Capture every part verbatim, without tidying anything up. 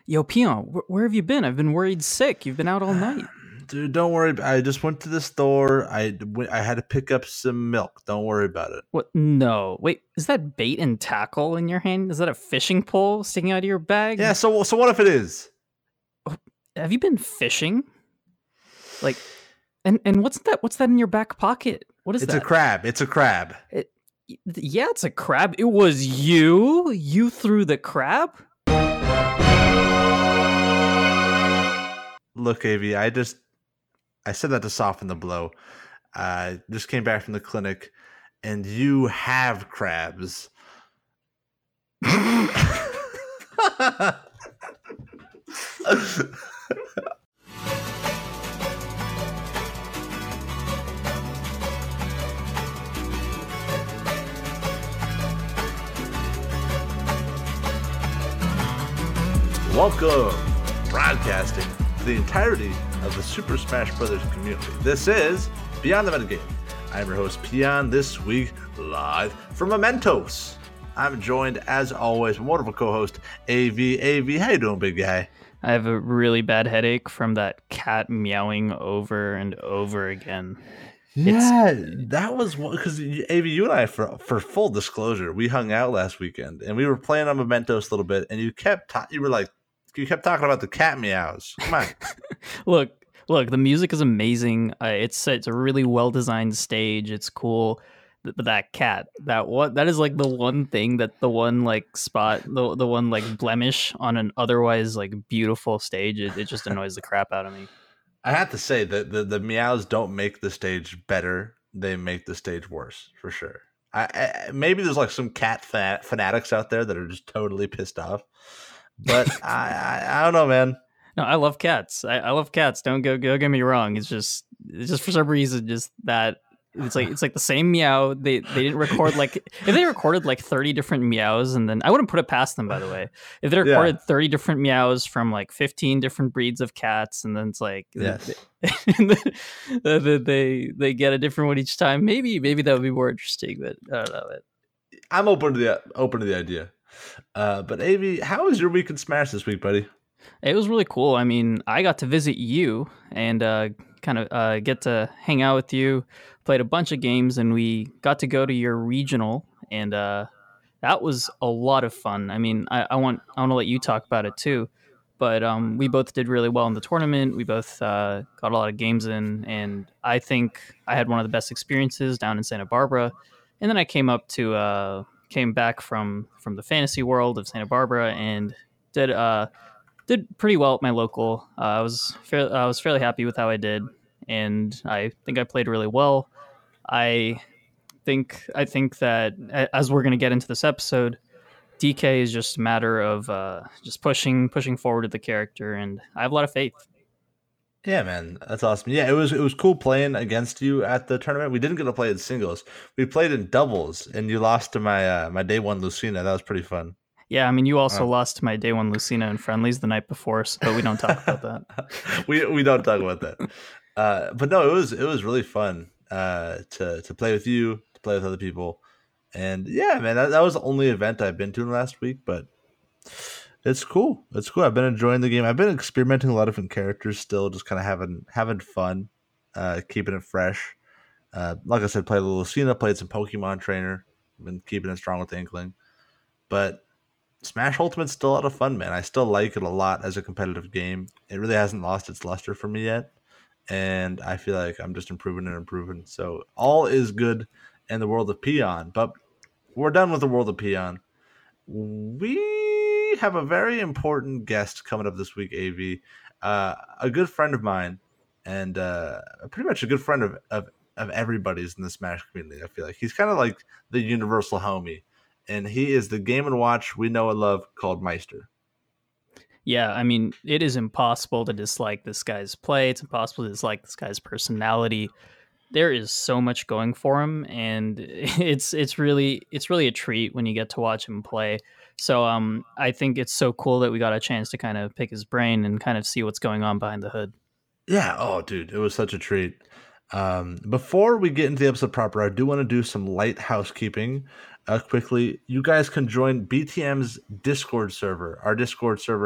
Yo, Peon, wh- where have you been? I've been worried sick. You've been out all night. Dude, don't worry. I just went to the store. I went, I had to pick up some milk. Don't worry about it. What? No. Wait, is that bait and tackle in your hand? Is that a fishing pole sticking out of your Yeah. bag? So so what if it is? Have you been fishing? Like, and and what's that? What's that in your back pocket? What is It's that? a crab. It's a crab. It, yeah, it's a crab. It was you. You threw the crab. Look, A V, I just I said that to soften the blow. I just came back from the clinic, and you have crabs. Welcome, broadcasting to the entirety of the Super Smash Bros. Community. This is Beyond the Metagame. I'm your host, Peon, this week live from Mementos. I'm joined, as always, by wonderful co-host, A V. A V, how you doing, big guy? I have a really bad headache from that cat meowing over and over again. Yeah, that was because A V, you and I, for for full disclosure, we hung out last weekend and we were playing on Mementos a little bit, and you kept ta- you were like you kept talking about the cat meows. Come on, look, look, the music is amazing. Uh, it's it's a really well designed stage. It's cool. But that cat, that what that is like the one thing that the one like spot, the the one like blemish on an otherwise like beautiful stage. It, it just annoys the crap out of me. I have to say that the, the meows don't make the stage better; they make the stage worse for sure. I, I maybe there's like some cat fan- fanatics out there that are just totally pissed off, but I, I I don't know, man. No, I love cats. I, I love cats. Don't go go get me wrong. It's just it's just for some reason just that it's like it's like the same meow. They they didn't record like if they recorded like thirty different meows, and then I wouldn't put it past them, by the way. If they recorded yeah. thirty different meows from like fifteen different breeds of cats, and then it's like yes. they, they, they they get a different one each time. Maybe maybe that would be more interesting, but I don't know. It. I'm open to the open to the idea. Uh, but A V, how was your week in Smash this week, buddy? It was really cool. I mean, I got to visit you and uh, kind of uh, get to hang out with you, played a bunch of games, and we got to go to your regional, and uh, that was a lot of fun. I mean, I, I want I want to let you talk about it too, but um, we both did really well in the tournament. We both uh, got a lot of games in, and I think I had one of the best experiences down in Santa Barbara. And then I came up to uh, came back from from the fantasy world of Santa Barbara and did. Uh, Did pretty well at my local. Uh, I was fair, I was fairly happy with how I did, and I think I played really well. I think I think that as we're going to get into this episode, D K is just a matter of uh, just pushing pushing forward with the character, and I have a lot of faith. Yeah, man, that's awesome. Yeah, it was it was cool playing against you at the tournament. We didn't get to play in singles. We played in doubles, and you lost to my uh, my day one Lucina. That was pretty fun. Yeah, I mean, you also oh. lost to my day one Lucina in friendlies the night before, but we don't talk about that. we we don't talk about that. Uh, but no, it was it was really fun uh, to to play with you, to play with other people, and yeah, man, that, that was the only event I've been to in the last week. But it's cool. It's cool. I've been enjoying the game. I've been experimenting with a lot of different characters still, just kind of having having fun, uh, keeping it fresh. Uh, like I said, played a little Lucina, played some Pokemon Trainer, been keeping it strong with Inkling, but Smash Ultimate's still a lot of fun, man. I still like it a lot as a competitive game. It really hasn't lost its luster for me yet, and I feel like I'm just improving and improving. So all is good in the world of Peon, but we're done with the world of Peon. We have a very important guest coming up this week, A V. Uh, a good friend of mine, and uh, pretty much a good friend of, of, of everybody's in the Smash community, I feel like. He's kind of like the universal homie. And he is the Game and Watch we know and love called Meister. Yeah, I mean, it is impossible to dislike this guy's play. It's impossible to dislike this guy's personality. There is so much going for him, and it's it's really it's really a treat when you get to watch him play. So um, I think it's so cool that we got a chance to kind of pick his brain and kind of see what's going on behind the hood. Yeah, oh, dude, it was such a treat. Um, before we get into the episode proper, I do want to do some light housekeeping. Uh, quickly, you guys can join B T M's Discord server. Our Discord server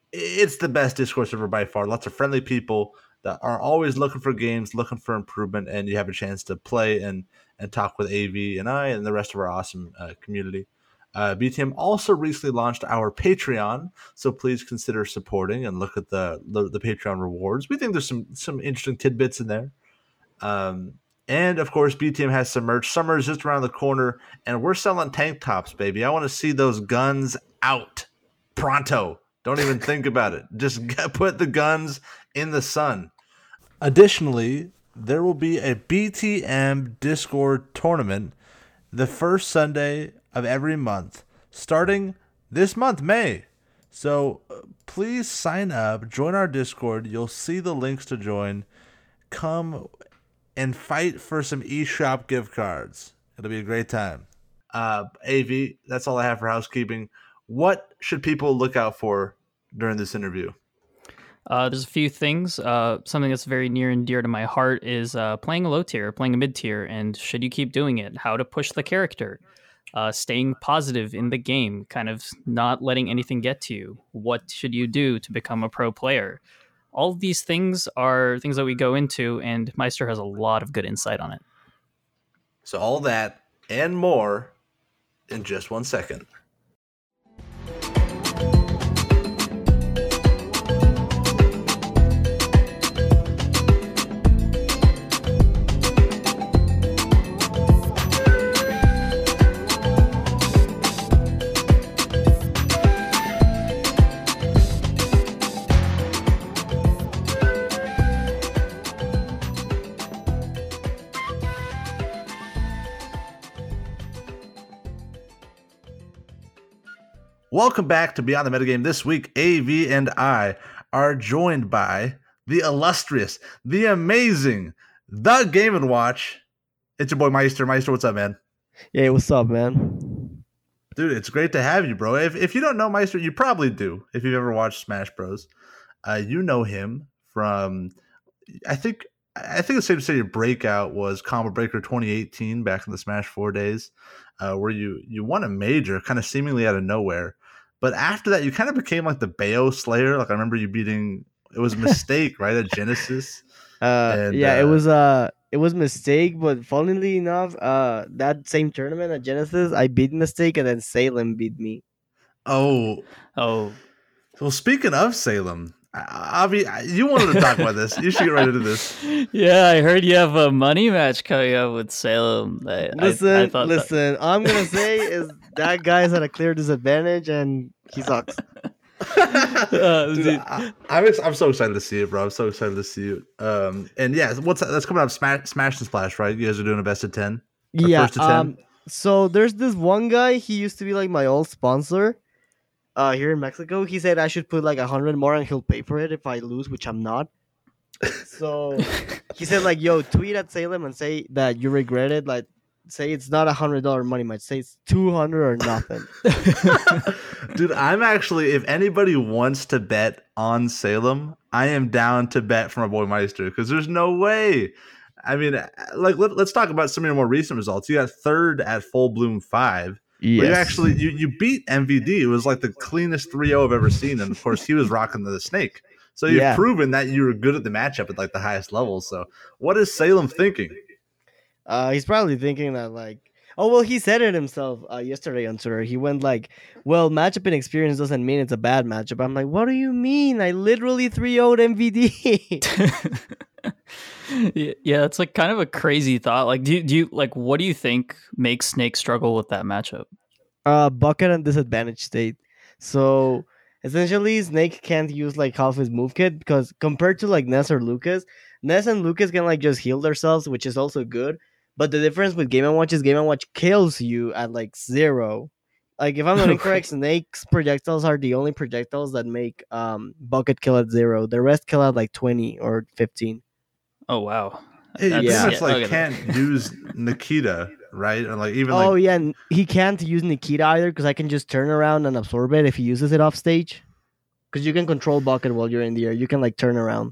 it's the best Discord server by far. Lots of friendly people that are always looking for games, looking for improvement, and you have a chance to play and and talk with A V and I and the rest of our awesome uh, community. Uh, B T M also recently launched our Patreon, so please consider supporting and look at the the, the Patreon rewards. We think there's some some interesting tidbits in there. Um, and of course, B T M has some merch. Summer is just around the corner, and we're selling tank tops, baby. I want to see those guns out pronto. Don't even think about it. Just get, put the guns in the sun. Additionally, there will be a B T M Discord tournament the first Sunday of every month, starting this month, May. So uh, please sign up, join our Discord. You'll see the links to join. Come and fight for some eShop gift cards. It'll be a great time. Uh, A V, that's all I have for housekeeping. What should people look out for during this interview? Uh, there's a few things. Uh, something that's very near and dear to my heart is uh, playing a low tier, playing a mid tier, and should you keep doing it? How to push the character, uh, staying positive in the game, kind of not letting anything get to you. What should you do to become a pro player? All of these things are things that we go into, and Meister has a lot of good insight on it. So all that and more in just one second. Welcome back to Beyond the Metagame. This week, A V and I are joined by the illustrious, the amazing, the Game and Watch. It's your boy Meister. Meister, what's up, man? Yeah, what's up, man? Dude, it's great to have you, bro. If if you don't know Meister, you probably do. If you've ever watched Smash Bros, uh, you know him from. I think I think it's safe to say your breakout was Combo Breaker twenty eighteen back in the Smash four days, uh, where you you won a major kind of seemingly out of nowhere. But after that, you kind of became like the Bayo Slayer. Like I remember you beating. It was a Mistake, right? At Genesis. Uh, And, yeah, uh, it was uh, it was Mistake, but funnily enough, uh, that same tournament at Genesis, I beat Mistake, and then Salem beat me. Oh, Oh, well. Speaking of Salem, Avi, you wanted to talk about this. You should get right into this. yeah, I heard you have a money match coming up with Salem. I, Listen, I, I thought listen. All I'm gonna say is that guy's at a clear disadvantage, and he sucks. That, uh, Dude, dude, I, I'm ex- I'm so excited to see it, bro. I'm so excited to see it. Um, and yeah, what's that? That's coming up? Smash, Smash and Splash, right? You guys are doing a best of ten. Or Yeah. first to ten? Um. So there's this one guy. He used to be like my old sponsor. Uh, here in Mexico, he said I should put like a hundred more, and he'll pay for it if I lose, which I'm not. So he said like, "Yo, tweet at Salem and say that you regret it. Like, say it's not a hundred dollar money match. Say it's two hundred or nothing." Dude, I'm actually, if anybody wants to bet on Salem, I am down to bet for my boy Meister because there's no way. I mean, like, let, let's talk about some of your more recent results. You got third at Full Bloom five. Yeah. You actually you, you beat M V D. It was like the cleanest three oh I've ever seen, and of course he was rocking the snake. So you've Yeah. proven that you were good at the matchup at like the highest level. So what is Salem thinking? Uh, he's probably thinking that like, oh well, he said it himself uh, yesterday on Twitter. He went like, "Well, matchup and experience doesn't mean it's a bad matchup." I'm like, "What do you mean? I literally three oh'd M V D." yeah, yeah, it's like kind of a crazy thought. Like, do you, do you like what do you think makes Snake struggle with that matchup? uh, bucket and disadvantage state. So essentially, Snake can't use like half his move kit because compared to like Ness or Lucas, Ness and Lucas can like just heal themselves, which is also good. But the difference with Game and Watch is Game and Watch kills you at like zero. Like if I'm not incorrect, Snake's projectiles are the only projectiles that make um bucket kill at zero. The rest kill at like twenty or fifteen. Oh wow, Hey, you That's- pretty yeah. much like okay. can't use Nikita, right? Or like even Oh like yeah, n- he can't use Nikita either because I can just turn around and absorb it if he uses it off stage. Because you can control bucket while you're in the air. You can like turn around.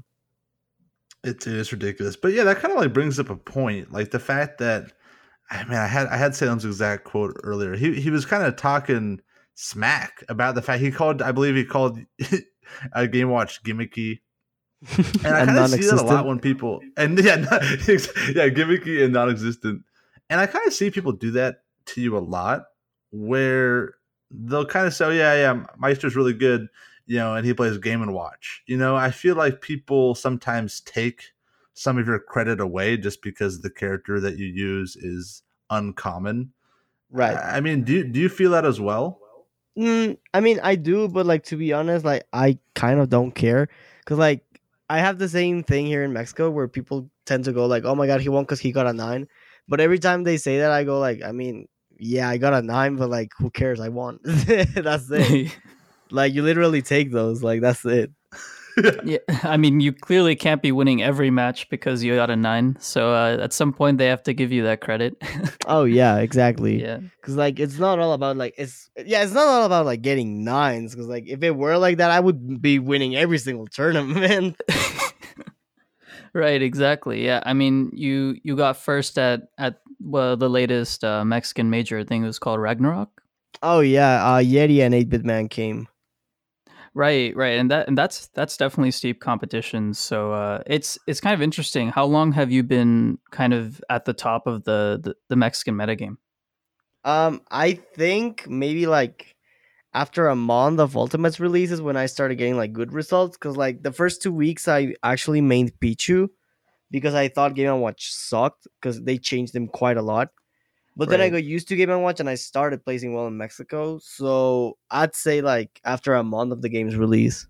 It is ridiculous, but yeah, that kind of like brings up a point, like the fact that I mean, I had I had Salem's exact quote earlier. He he was kind of talking smack about the fact he called, I believe he called a Game Watch gimmicky. And I And kind of see that a lot non-existent. when people and yeah, not, yeah, gimmicky and non-existent. And I kind of see people do that to you a lot, where they'll kind of say, oh, "Yeah, yeah, Meister's really good," you know, and he plays Game and Watch. You know, I feel like people sometimes take some of your credit away just because the character that you use is uncommon. Right. I mean, do you, do you feel that as well? Mm, I mean, I do, but like to be honest, like I kind of don't care because like I have the same thing here in Mexico where people tend to go like, "Oh my god, he won because he got a nine," but every time they say that, I go like, I mean, yeah, I got a nine, but like, who cares? I won. That's it. Like you literally take those. Like that's it. Yeah, I mean, you clearly can't be winning every match because you got a nine. So uh, at some point, they have to give you that credit. Oh yeah, exactly. Yeah, Because like it's not all about like it's yeah, it's not all about like getting nines. Because like if it were like that, I would be winning every single tournament. right. Exactly. Yeah. I mean, you you got first at at well the latest uh, Mexican major. I think it was called Ragnarok. Oh yeah, uh, Yeti and eight bit man came. Right, right, and that and that's that's definitely steep competition. So uh, it's it's kind of interesting. How long have you been kind of at the top of the the, the Mexican metagame? Um, I think maybe like after a month of Ultimates releases when I started getting like good results. Because like the first two weeks I actually mained Pichu because I thought Game and Watch sucked because they changed them quite a lot. But then I Right. got used to Game and Watch and I started placing well in Mexico. So I'd say like after a month of the game's release.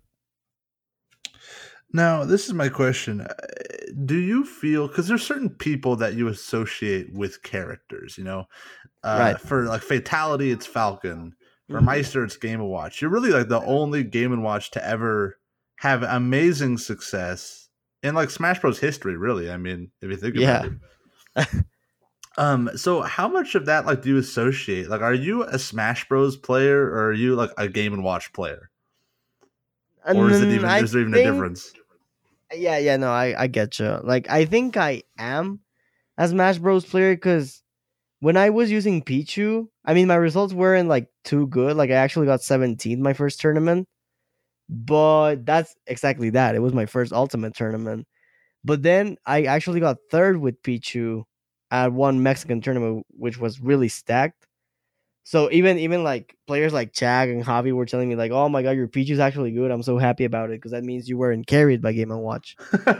Now, this is my question. Uh, Do you feel, because there's certain people that you associate with characters, you know, uh, Right. for like Fatality, it's Falcon. For Mhm. Meister, it's Game and Watch. You're really like the only Game and Watch to ever have amazing success in like Smash Bros. History, really. I mean, if you think about Yeah. it. Um, so how much of that like do you associate? Like, are you a Smash Bros. Player or are you like a Game and Watch player? And Or is it then even I is there even a think- difference? Yeah, yeah, no, I, I get you. Like, I think I am a Smash Bros. Player because when I was using Pichu, I mean, my results weren't like too good. Like, I actually got seventeenth my first tournament, but that's exactly that. It was my first Ultimate tournament. But then I actually got third with Pichu at one Mexican tournament, which was really stacked. So even even like players like Chag and Javi were telling me like, "Oh my god, your Pichu's actually good. I'm so happy about it because that means you weren't carried by Game and Watch."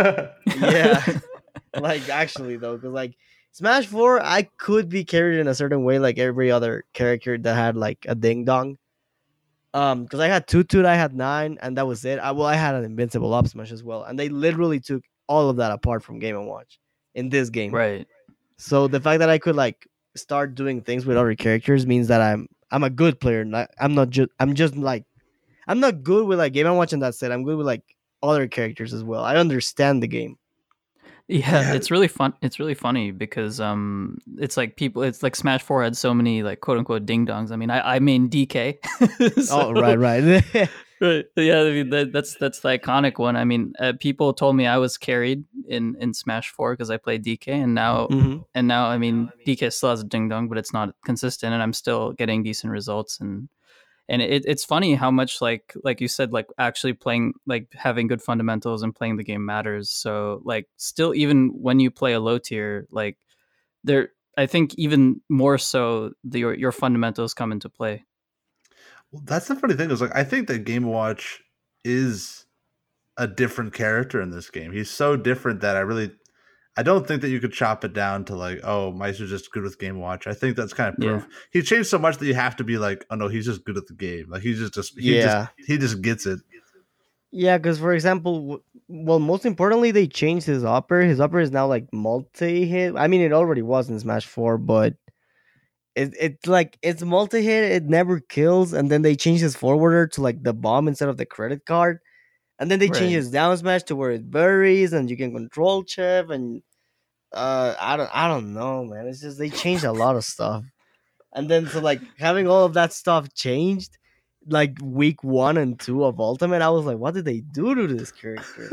Yeah. Like actually though, because like Smash Four, I could be carried in a certain way, like every other character that had like a ding dong. Um, because I had Tutu, I had nine, and that was it. I, well, I had an invincible up smash as well, and they literally took all of that apart from Game and Watch in this game. Right. So the fact that I could like start doing things with other characters means that I'm I'm a good player. Not, I'm not just I'm just like I'm not good with like Game and Watch, and that's it. I'm good with like other characters as well. I understand the game. Yeah, Yeah. it's really fun. It's really funny because um, it's like people. It's like Smash Four had so many like quote unquote ding dongs. I mean, I I mean D K. Oh right, right. Right. Yeah, I mean that, that's that's the iconic one. I mean, uh, people told me I was carried in in Smash Four because I played D K, and now Mhm. and now I mean D K still has a ding dong, but it's not consistent, and I'm still getting decent results. And and it, it's funny how much like like you said, like actually playing, like having good fundamentals and playing the game matters. So like still, even when you play a low tier, like there, I think even more so, the, your your fundamentals come into play. Well, that's the funny thing is like I think that Game and Watch is a different character in this game. He's so different that I really I don't think that you could chop it down to like, oh, Meister's just good with Game and Watch. I think that's kind of proof. Yeah. He changed so much that you have to be like, oh no, he's just good at the game. Like he's just, just he Yeah. just he just gets it. Yeah, because for example, w- well, most importantly, they changed his upper. His upper is now like multi-hit. I mean, it already was in Smash Four, but it, it's like it's multi-hit. It never kills, and then they changed his forwarder to like the bomb instead of the credit card, and then they changed Right. his down smash to where it buries, and you can control Chev, and uh, I don't, I don't know, man. It's just they changed a lot of stuff, and then so like having all of that stuff changed. Like week one and two of Ultimate, I was like, what did they do to this character?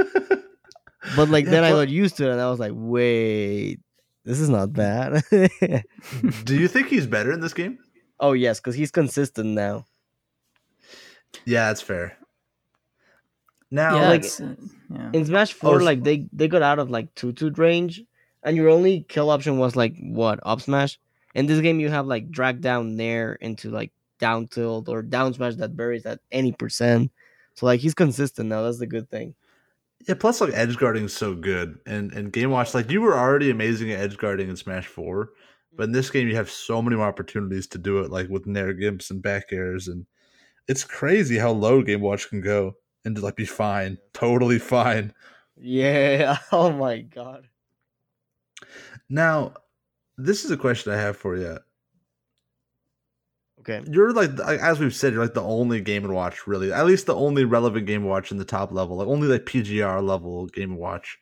But like Yeah, then I but- got used to it and I was like, wait, this is not bad. Do you think he's better in this game? Oh yes, because he's consistent now. Yeah, that's fair. Now, Yeah, Like it's uh, yeah. in Smash oh, Four, like they they got out of like two two range, and your only kill option was like what up smash. In this game, you have like drag down nair into like down tilt or down smash that buries at any percent. So like he's consistent now. That's the good thing. yeah. Plus, like edge guarding is so good, and and Game Watch, like you were already amazing at edge guarding in Smash Four, but in this game you have so many more opportunities to do it, like with nair gimps and back airs, and it's crazy how low Game Watch can go and just like be fine, totally fine. Yeah. Oh my god. Now, this is a question I have for you. Okay. You're like, like, as we've said, you're like the only Game and Watch, really, at least the only relevant Game and Watch in the top level, like only like P G R level Game and Watch.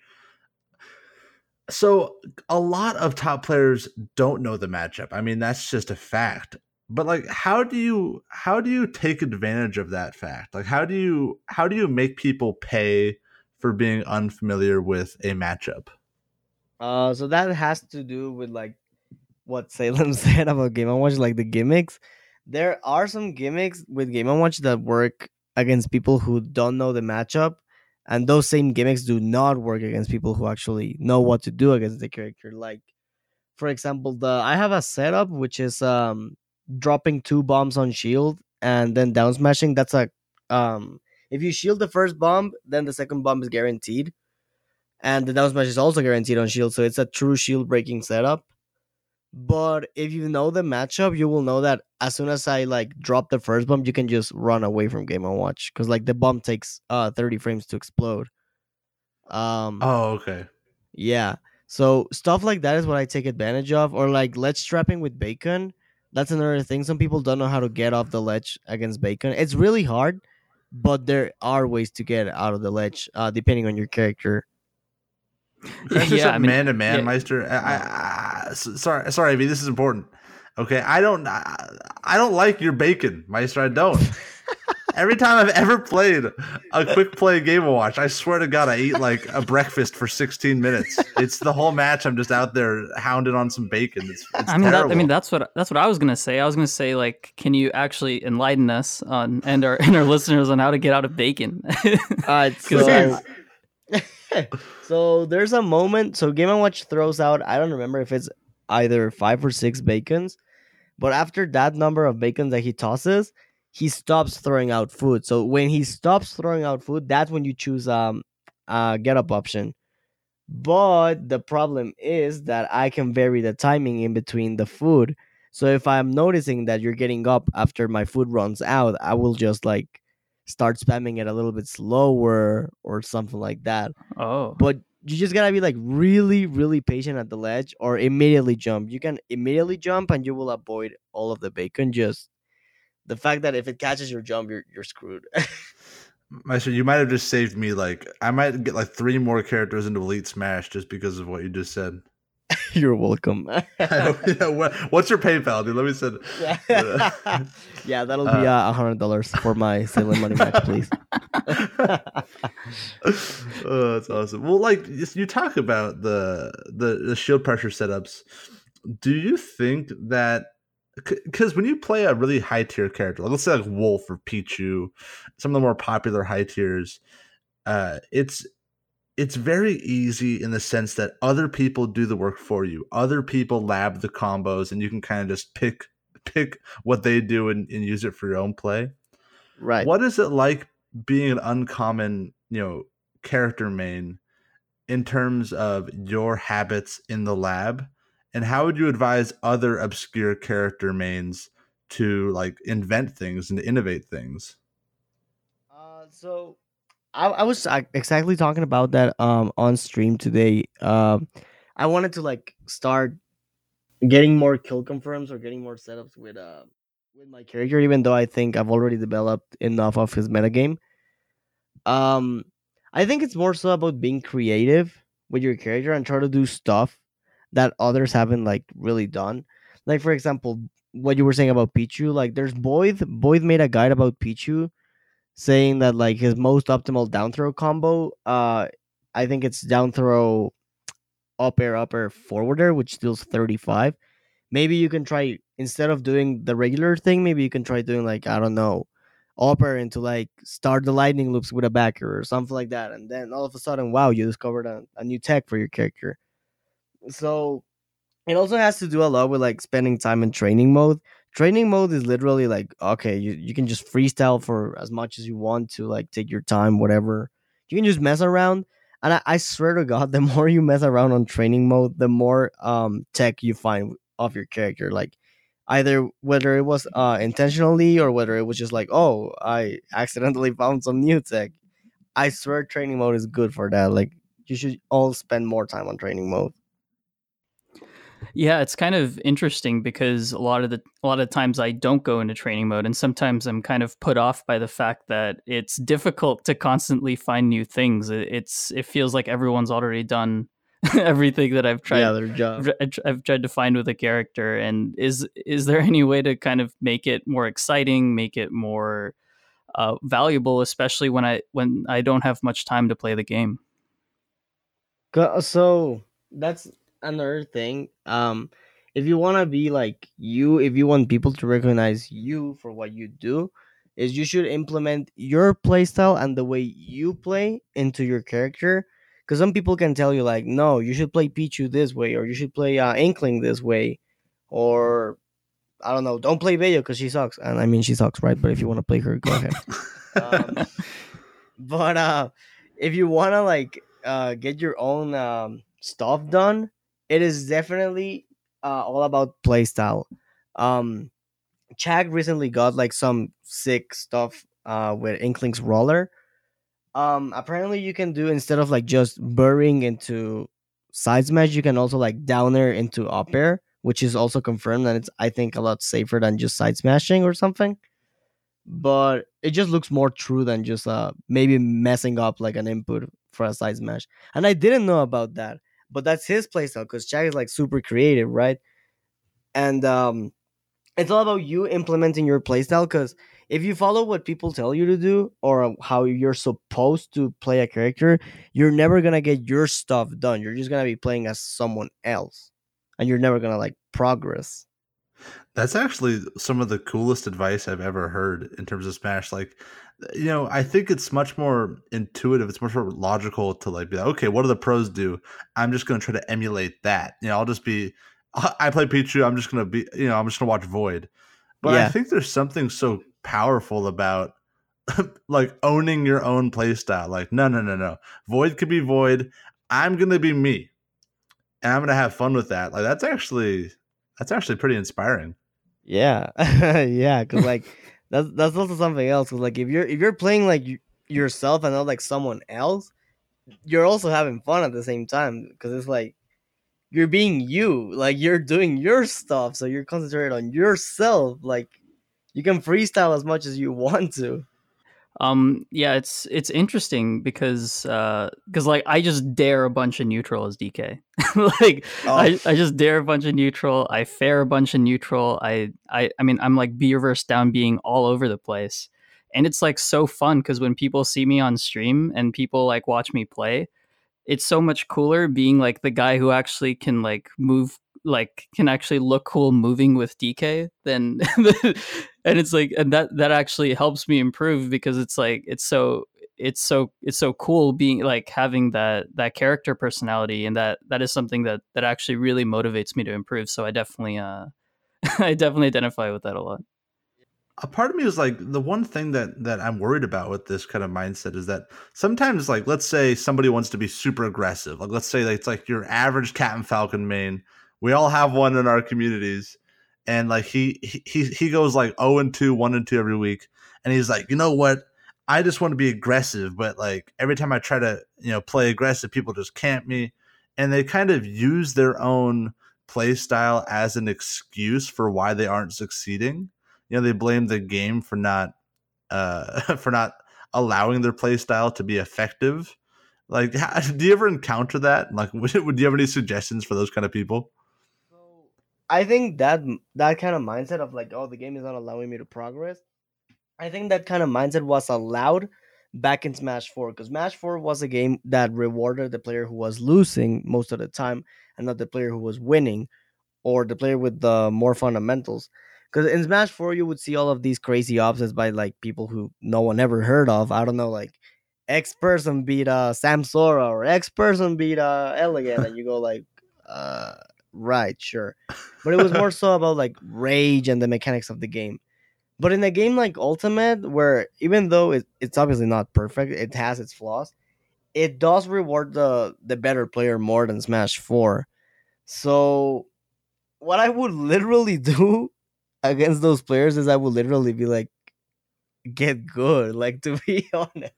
So a lot of top players don't know the matchup. I mean, that's just a fact. But like, how do you how do you take advantage of that fact? Like, how do you how do you make people pay for being unfamiliar with a matchup? Uh, so that has to do with like what Salem said about Game and Watch, like the gimmicks. There are some gimmicks with Game and Watch that work against people who don't know the matchup, and those same gimmicks do not work against people who actually know what to do against the character. Like, for example, the I have a setup which is um dropping two bombs on shield and then down smashing. That's a um if you shield the first bomb, then the second bomb is guaranteed, and the down smash is also guaranteed on shield. So it's a true shield breaking setup. But if you know the matchup, you will know that as soon as I like drop the first bomb, you can just run away from Game and Watch because like the bomb takes uh thirty frames to explode. Um, Oh, okay. yeah. So stuff like that is what I take advantage of, or like ledge trapping with Bacon. That's another thing. Some people don't know how to get off the ledge against Bacon. It's really hard, but there are ways to get out of the ledge, uh, depending on your character. Can I say Yeah, I something mean, man to man, yeah, Meister? I, I, I- s- sorry, sorry, Avi, this is important. Okay, I don't, I, I don't like your bacon, Meister. I don't. Every time I've ever played a quick play Game of Watch, I swear to God, I eat like a breakfast for sixteen minutes. It's the whole match. I'm just out there hounded on some bacon. It's, it's I mean, that, terrible. I mean, that's what that's what I was gonna say. I was gonna say, like, can you actually enlighten us on and our and our listeners on how to get out of bacon? Alright, so so there's a moment. So Game and Watch throws out. I don't remember if it's either five or six bacons, but after that number of bacons that he tosses, he stops throwing out food. So when he stops throwing out food, that's when you choose um uh get up option. But the problem is that I can vary the timing in between the food. So if I'm noticing that you're getting up after my food runs out, I will just like start spamming it a little bit slower or something like that. Oh, But you just gotta be like really, really patient at the ledge or immediately jump. You can immediately jump and you will avoid all of the bacon. Just the fact that if it catches your jump, you're you're screwed. Meister, you might have just saved me. Like, I might get like three more characters into Elite Smash just because of what you just said. You're welcome. Yeah, what, what's your PayPal, dude? Let me send. Yeah, that'll be a uh, hundred dollars for my Salem money match, please. Oh, that's awesome. Well, like you talk about the the, the shield pressure setups. Do you think that because when you play a really high tier character, like let's say like Wolf or Pichu, some of the more popular high tiers, uh, it's it's very easy in the sense that other people do the work for you. Other people lab the combos, and you can kind of just pick pick what they do and, and use it for your own play. Right. What is it like being an uncommon, you know, character main in terms of your habits in the lab? And how would you advise other obscure character mains to like invent things and innovate things? Uh, so I, I was uh, exactly talking about that um on stream today. Um, I wanted to like start getting more kill confirms or getting more setups with uh with my character, even though I think I've already developed enough of his metagame. Um, I think it's more so about being creative with your character and try to do stuff that others haven't like really done. Like for example, what you were saying about Pichu, like there's Boyd. Boyd made a guide about Pichu saying that like his most optimal down throw combo, uh, I think it's down throw up air up air forwarder, which deals thirty-five. Maybe you can try instead of doing the regular thing, maybe you can try doing like I don't know, upper into like start the lightning loops with a backer or something like that, and then all of a sudden, wow, you discovered a, a new tech for your character. So it also has to do a lot with like spending time in training mode. Training mode is literally like, okay, you, you can just freestyle for as much as you want to, like take your time, whatever. You can just mess around. And I, I swear to God, the more you mess around on training mode, the more um tech you find of your character. Like either whether it was uh intentionally or whether it was just like, oh, I accidentally found some new tech. I swear training mode is good for that. Like you should all spend more time on training mode. Yeah, it's kind of interesting because a lot of the a lot of times I don't go into training mode, and sometimes I'm kind of put off by the fact that it's difficult to constantly find new things. It- It's it feels like everyone's already done everything that I've Yeah, tried their job. I've I've tried to find with a character. And is is there any way to kind of make it more exciting, make it more uh, valuable, especially when I when I don't have much time to play the game? Go- So that's another thing. Um, if you want to be like you, if you want people to recognize you for what you do, is you should implement your playstyle and the way you play into your character. Because some people can tell you like, no, you should play Pichu this way, or you should play uh, Inkling this way, or I don't know, don't play Bella because she sucks. And I mean, she sucks, right? But if you want to play her, go ahead. Um, but uh if you want to like uh get your own um stuff done, it is definitely uh all about playstyle. um Chag recently got like some sick stuff uh with Inkling's roller. Um apparently you can do, instead of like just burying into side smash, you can also like down air into up air, which is also confirmed, and it's I think a lot safer than just side smashing or something. But it just looks more true than just uh maybe messing up like an input for a side smash. And I didn't know about that, but that's his playstyle because Chag is like super creative, right? And um, it's all about you implementing your playstyle. Because if you follow what people tell you to do or how you're supposed to play a character, you're never gonna get your stuff done. You're just gonna be playing as someone else, and you're never gonna like progress. That's actually some of the coolest advice I've ever heard in terms of Smash. Like, you know, I think it's much more intuitive. It's much more logical to like be like, okay, what do the pros do? I'm just going to try to emulate that. You know, I'll just be, I play Pichu. I'm just going to be, you know, I'm just going to watch Void. But I Yeah, think there's something so powerful about like owning your own playstyle. Like, no, no, no, no. Void could be Void. I'm going to be me, and I'm going to have fun with that. Like, that's actually, that's actually pretty inspiring. yeah, yeah. Because like that's that's also something else. Because like if you're if you're playing like y- yourself and not like someone else, you're also having fun at the same time. Because it's like you're being you, like you're doing your stuff, so you're concentrated on yourself. Like you can freestyle as much as you want to. Um, yeah, it's it's interesting because uh, because like I just dare a bunch of neutral as D K. Like Oh, I, I just dare a bunch of neutral. I fair a bunch of neutral. I I I mean I'm like B reverse down being all over the place, and it's like so fun because when people see me on stream and people like watch me play, it's so much cooler being like the guy who actually can like move, like can actually look cool moving with D K than and it's like, and that that actually helps me improve because it's like it's so it's so it's so cool being like having that that character personality, and that that is something that that actually really motivates me to improve. So I definitely uh I definitely identify with that a lot. A part of me is like the one thing that that I'm worried about with this kind of mindset is that sometimes, like, let's say somebody wants to be super aggressive, like let's say that it's like your average Captain Falcon main. We all have one in our communities, and like he he he goes like zero and two, one and two every week, and he's like, you know what? I just want to be aggressive, but like every time I try to you know play aggressive, people just camp me, and they kind of use their own play style as an excuse for why they aren't succeeding. You know, they blame the game for not uh for not allowing their play style to be effective. Like, how, do you ever encounter that? Like, would, would you have any suggestions for those kind of people? so I think that that kind of mindset of like, oh, the game is not allowing me to progress. I think that kind of mindset was allowed back in Smash four, because Smash four was a game that rewarded the player who was losing most of the time and not the player who was winning or the player with the more fundamentals. Because in Smash four, you would see all of these crazy upsets by like people who no one ever heard of. I don't know, like X person beat uh Sam Sora or X person beat uh Elegant, and you go like, uh, right, sure. But it was more so about like rage and the mechanics of the game. But in a game like Ultimate, where even though it, it's obviously not perfect, it has its flaws. It does reward the the better player more than Smash four. So what I would literally do against those players is I would literally be like, get good. Like, to be honest,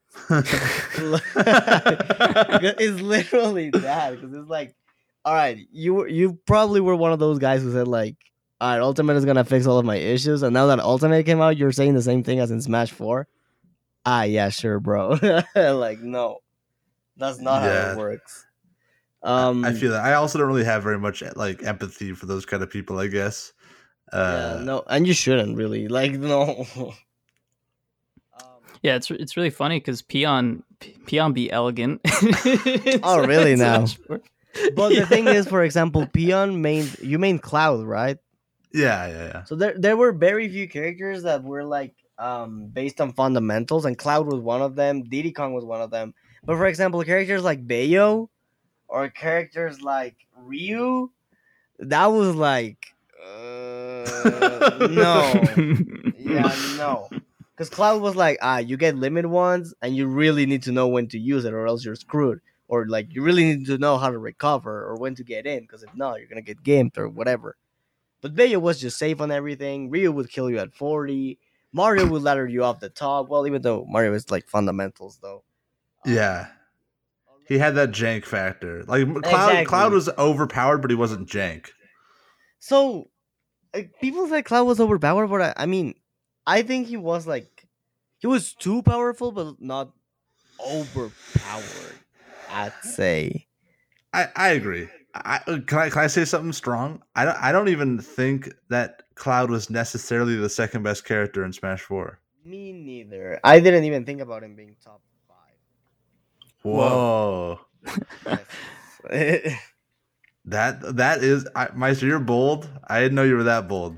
it's literally that, because it's like, all right, you were- you probably were one of those guys who said like, all right, Ultimate is gonna fix all of my issues, and now that Ultimate came out, you're saying the same thing as in Smash four. Ah, yeah, sure, bro. Like, no, that's not how Yeah. it works. I- Um, I feel that. I also don't really have very much like empathy for those kind of people, I guess. Uh, yeah, no, and you shouldn't really like no. Um, Yeah, it's it's really funny because Peon P- Peon be elegant. Oh, really now? Smash four. But the Yeah. thing is, for example, Peon main you main Cloud, right? yeah, yeah, yeah. So there there were very few characters that were like um based on fundamentals, and Cloud was one of them. Diddy Kong was one of them. But for example, characters like Bayo or characters like Ryu, that was like uh, no, yeah, no. Because Cloud was like, ah, you get limit ones, and you really need to know when to use it, or else you're screwed. Or like, you really need to know how to recover, or when to get in, because if not, you're gonna get gamed or whatever. But Bayo was just safe on everything. Ryu would kill you at forty. Mario would ladder you off the top. Well, even though Mario is like fundamentals, though. Yeah. He had that jank factor. Like Cloud, Exactly. Cloud was overpowered, but he wasn't jank. So like, people say Cloud was overpowered, but I, I mean, I think he was like, he was too powerful, but not overpowered, I'd say. I, I agree. I, can I can I say something strong? I don't I don't even think that Cloud was necessarily the second best character in Smash Four. Me neither. I didn't even think about him being top five. Whoa, Yes. that that is, I, Meister, you're bold. I didn't know you were that bold.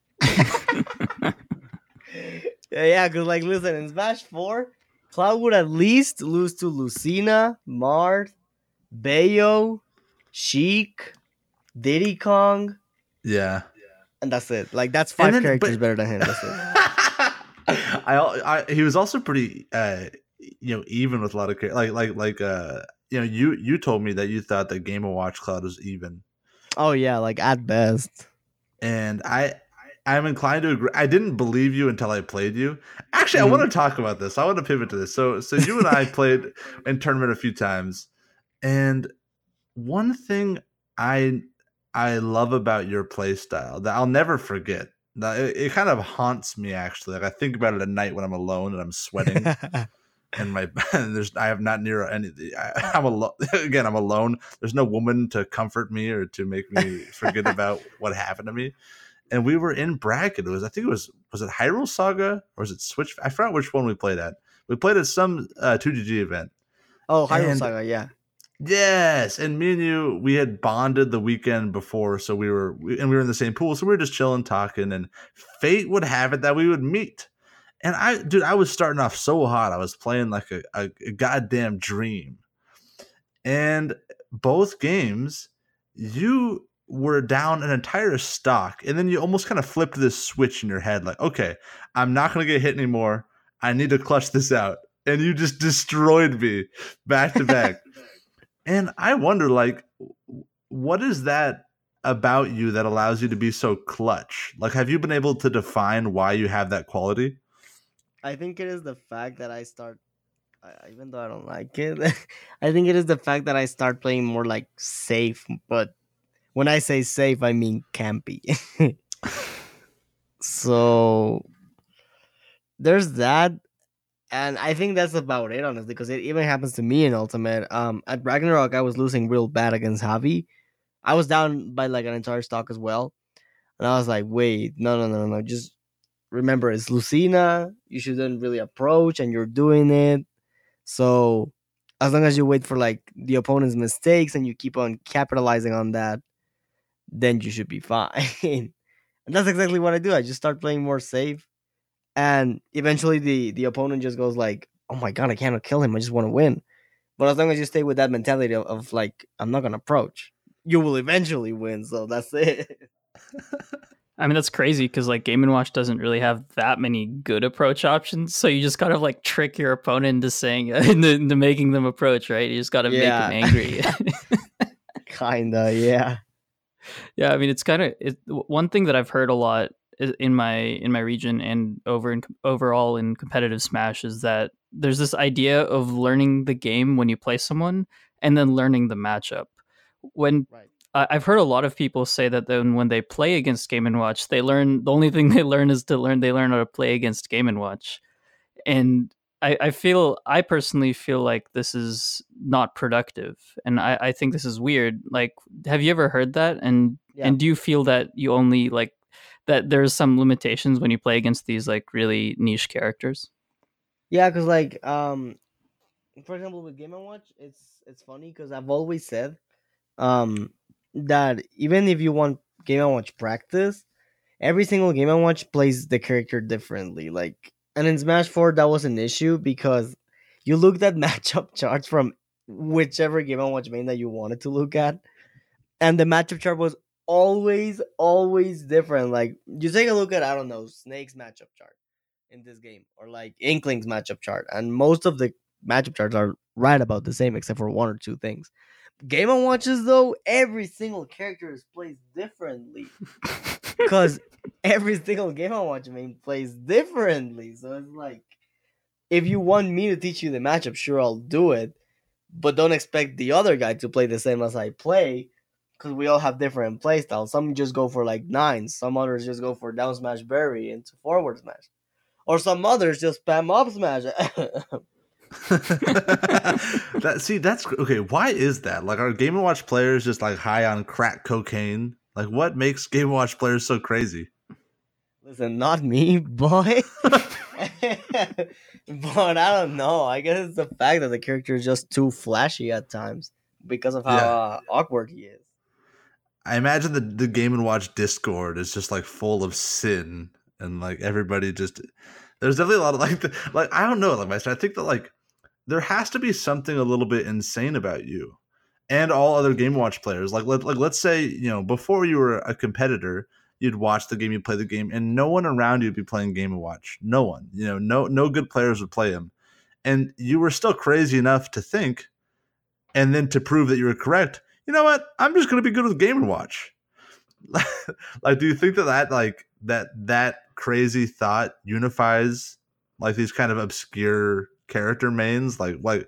Yeah, yeah, because like, listen, in Smash four, Cloud would at least lose to Lucina, Marth, Bayo, Sheik, Diddy Kong, Yeah. and that's it. Like, that's five then- characters but- better than him. That's it. I, I he was also pretty uh you know even with a lot of char- like like like uh you know you you told me that you thought that Game and Watch Cloud was even, Oh yeah, like at best. and I I'm inclined to agree. I didn't believe you until I played you. Actually, Mhm. I want to talk about this. I want to pivot to this. So so you and I played in tournament a few times, and one thing I I love about your play style that I'll never forget. That it, it kind of haunts me actually. Like I think about it at night when I'm alone and I'm sweating, and my there's I have not near any. I, I'm alone again. I'm alone. There's no woman to comfort me or to make me forget about what happened to me. And we were in bracket. It was I think it was was it Hyrule Saga or was it Switch? I forgot which one we played at. We played at some uh, two G G event. Oh, Hyrule And- Saga, yeah. Yes, and me and you, we had bonded the weekend before, so we were, we, and we were in the same pool, so we were just chilling, talking, and fate would have it that we would meet. And I, dude, I was starting off so hot. I was playing like a, a, a goddamn dream. And both games, you were down an entire stock, and then you almost kind of flipped this switch in your head, like, okay, I'm not gonna get hit anymore. I need to clutch this out, and you just destroyed me back to back. And I wonder, like, what is that about you that allows you to be so clutch? Like, have you been able to define why you have that quality? I think it is the fact that I start, I- even though I don't like it, I think it is the fact that I start playing more like safe. But when I say safe, I mean campy. So there's that. And I think that's about it, honestly, because it even happens to me in Ultimate. Um, at Ragnarok, I was losing real bad against Javi. I was down by like an entire stock as well. And I was like, wait, no, no, no, no. Just remember, it's Lucina. You shouldn't really approach, and you're doing it. So as long as you wait for like the opponent's mistakes and you keep on capitalizing on that, then you should be fine. And And that's exactly what I do. I just start playing more safe, and eventually the the opponent just goes like, "Oh my god, I cannot kill him. I just want to win." But as long as you stay with that mentality of, of like, I'm not gonna approach, you will eventually win. So that's it. I mean, that's crazy because like Game and Watch doesn't really have that many good approach options. So you just kind of like trick your opponent into saying into, into making them approach, right? You just got to Yeah. make them angry. Kinda, yeah. Yeah, I mean, it's kind of it, one thing that I've heard a lot i- in my in my region and over in overall in competitive Smash is that there's this idea of learning the game when you play someone and then learning the matchup. When Right. I- I've heard a lot of people say that then when they play against Game and Watch, they learn the only thing they learn is to learn they learn how to play against Game and Watch, and I, I feel I personally feel like this is not productive, and I, I think this is weird. Like, have you ever heard that? And Yeah. and do you feel that you only like that there's some limitations when you play against these like really niche characters? Yeah, because like um, for example, with Game and Watch, it's it's funny because I've always said um that even if you want Game and Watch practice, every single Game and Watch plays the character differently. Like, and in Smash Four, that was an issue because you looked at matchup charts from whichever Game and Watch main that you wanted to look at, and the matchup chart was always, always different. Like, you take a look at, I don't know, Snake's matchup chart in this game, or like Inkling's matchup chart, and most of the matchup charts are right about the same, except for one or two things. Game and Watches, though, every single character is plays differently because every single Game and Watch main plays differently. So it's like, if you want me to teach you the matchup, sure, I'll do it, but don't expect the other guy to play the same as I play, because we all have different play styles. Some just go for like nines, some others just go for down smash berry into forward smash, or some others just spam up smash. that see, that's okay. Why is that? Like, are Game and Watch players just like high on crack cocaine? Like, what makes Game and Watch players so crazy? Listen, not me, boy. But I don't know. I guess it's the fact that the character is just too flashy at times because of how Yeah. uh, awkward he is. I imagine the the Game and Watch Discord is just like full of sin, and like everybody just there's definitely a lot of like the, like I don't know, like my I think that like there has to be something a little bit insane about you and all other Game and Watch players. Like let like let's say, you know, before you were a competitor, you'd watch the game, you'd play the game, and no one around you would be playing Game and Watch. No one, you know, no no good players would play him, and you were still crazy enough to think, and then to prove that you were correct. You know what? I'm just going to be good with Game and Watch. Like, do you think that that like that that crazy thought unifies like these kind of obscure character mains? Like, like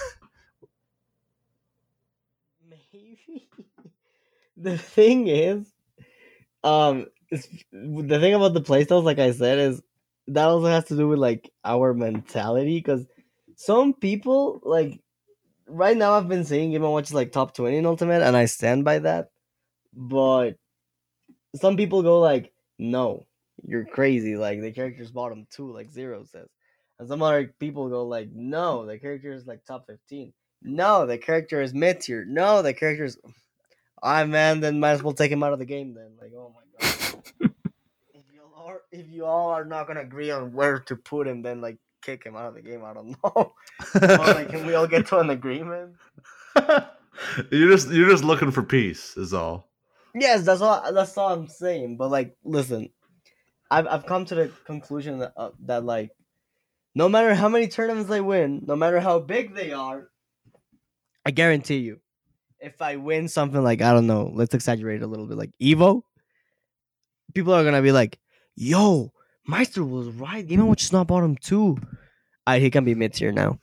Maybe. The thing is, um, it's- the thing about the playstyles, like I said, is that also has to do with like our mentality. Because some people, like right now, I've been saying Game and Watch is like top twenty in Ultimate, and I stand by that. But some people go like, "No, you're crazy. Like the character's bottom two, like Zero says." And some other people go like, "No, the character is like top fifteen. No, the character is mid tier. No, the character is." Ah, man, then might as well take him out of the game then. Like, oh my god. if you all are, if you all are not gonna agree on where to put him, then like kick him out of the game. I don't know. Or, like, can we all get to an agreement? you're just you're just looking for peace, is all. Yes, that's all. That's all I'm saying. But like, listen, I've I've come to the conclusion that, uh, that like, no matter how many tournaments I win, no matter how big they are, I guarantee you, if I win something like, I don't know, let's exaggerate a little bit, like Evo, people are gonna be like, "Yo, Meister was right. Game and Watch is not bottom two. I he can be mid tier now."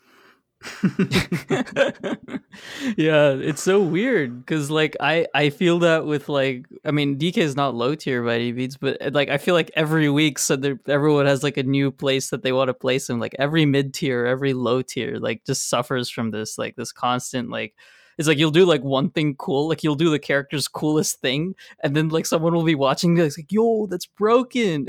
Yeah, it's so weird because like I I feel that with like I mean D K is not low tier by any means, but like I feel like every week so there, everyone has like a new place that they want to place him. Like every mid tier, every low tier, like just suffers from this like this constant like. It's like you'll do like one thing cool, like you'll do the character's coolest thing, and then like someone will be watching, it's like, "Yo, that's broken."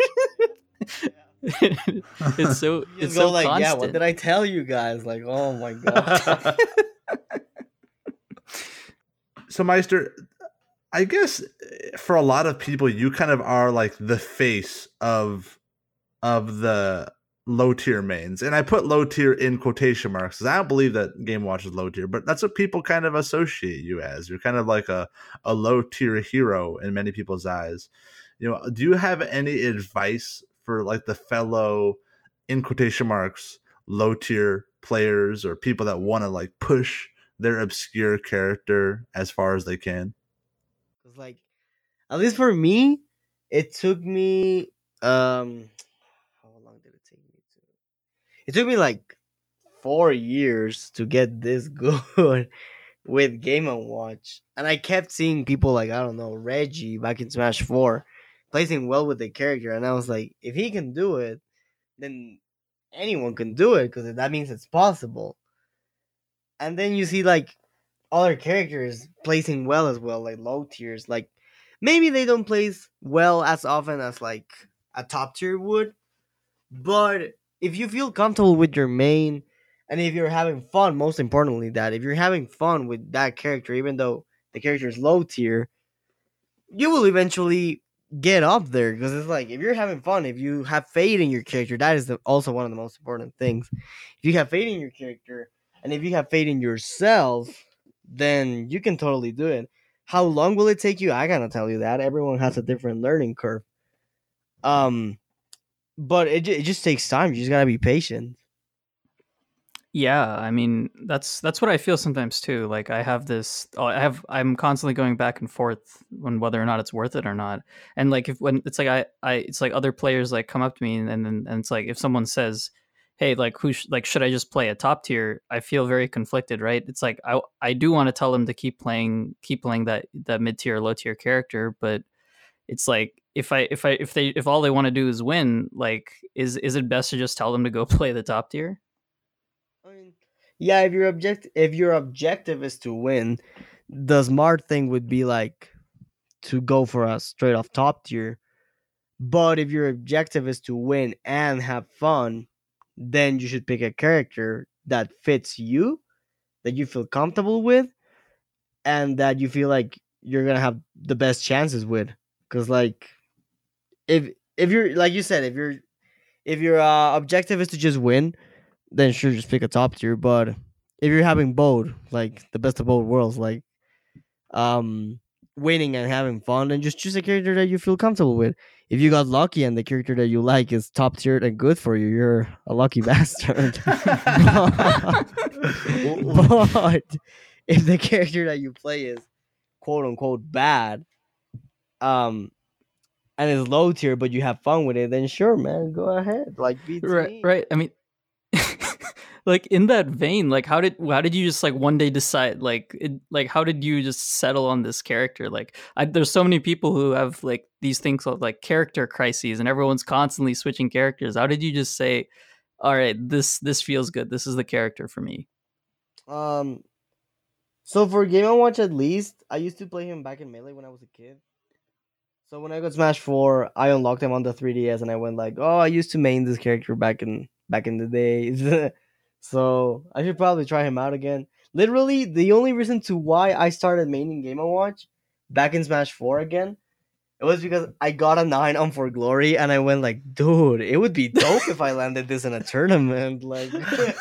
It's so You it's just go so like, constant. "Yeah, what did I tell you guys?" Like, oh my god. So Meister, I guess for a lot of people, you kind of are like the face of of the low tier mains, and I put low tier in quotation marks because I don't believe that Game Watch is low tier, but that's what people kind of associate you as. You're kind of like a a low tier hero in many people's eyes. You know, do you have any advice for like the fellow in quotation marks low tier players or people that want to like push their obscure character as far as they can? Because like, at least for me, it took me um, how long did it take me to? It took me like four years to get this good with Game and Watch, and I kept seeing people like I don't know Reggie back in Smash Four placing well with the character, and I was like, if he can do it, then anyone can do it because that means it's possible. And then you see like other characters placing well as well, like low tiers. Like maybe they don't place well as often as like a top tier would, but if you feel comfortable with your main, and if you're having fun, most importantly, that if you're having fun with that character, even though the character is low tier, you will eventually get up there because it's like if you're having fun, if you have faith in your character, that is the, also one of the most important things. If you have faith in your character and if you have faith in yourself, then you can totally do it. How long will it take you? I gotta tell you that everyone has a different learning curve. Um, but it it just takes time. You just gotta be patient. Yeah, I mean that's that's what I feel sometimes too. Like I have this, oh, I have I'm constantly going back and forth on whether or not it's worth it or not. And like if when it's like I, I it's like other players like come up to me and and, and it's like if someone says, "Hey, like who sh- like should I just play a top tier?" I feel very conflicted, right? It's like I I do want to tell them to keep playing keep playing that that mid tier low tier character, but it's like if I if I if they if all they want to do is win, like is is it best to just tell them to go play the top tier? I mean, yeah, if your object if your objective is to win, the smart thing would be like to go for a straight off top tier. But if your objective is to win and have fun, then you should pick a character that fits you, that you feel comfortable with, and that you feel like you're gonna have the best chances with. Because like if if you're like you said, if you're if your uh, objective is to just win, then sure, just pick a top tier. But if you're having both, like the best of both worlds, like um winning and having fun, then just choose a character that you feel comfortable with. If you got lucky and the character that you like is top tier and good for you, you're a lucky bastard. but, but if the character that you play is quote unquote bad, um, and is low tier, but you have fun with it, then sure, man, go ahead. Like beats Right, me. right. I mean, like in that vein, like how did how did you just like one day decide like it, like how did you just settle on this character? Like I, there's so many people who have like these things called like character crises, and everyone's constantly switching characters. How did you just say, all right, this this feels good. This is the character for me. Um, so for Game and Watch, at least I used to play him back in Melee when I was a kid. So when I got Smash Four, I unlocked him on the three D S, and I went like, "Oh, I used to main this character back in back in the days." So I should probably try him out again. Literally, the only reason to why I started maining Game and Watch back in Smash Four again, it was because I got a nine on For Glory, and I went like, "Dude, it would be dope if I landed this in a tournament." Like,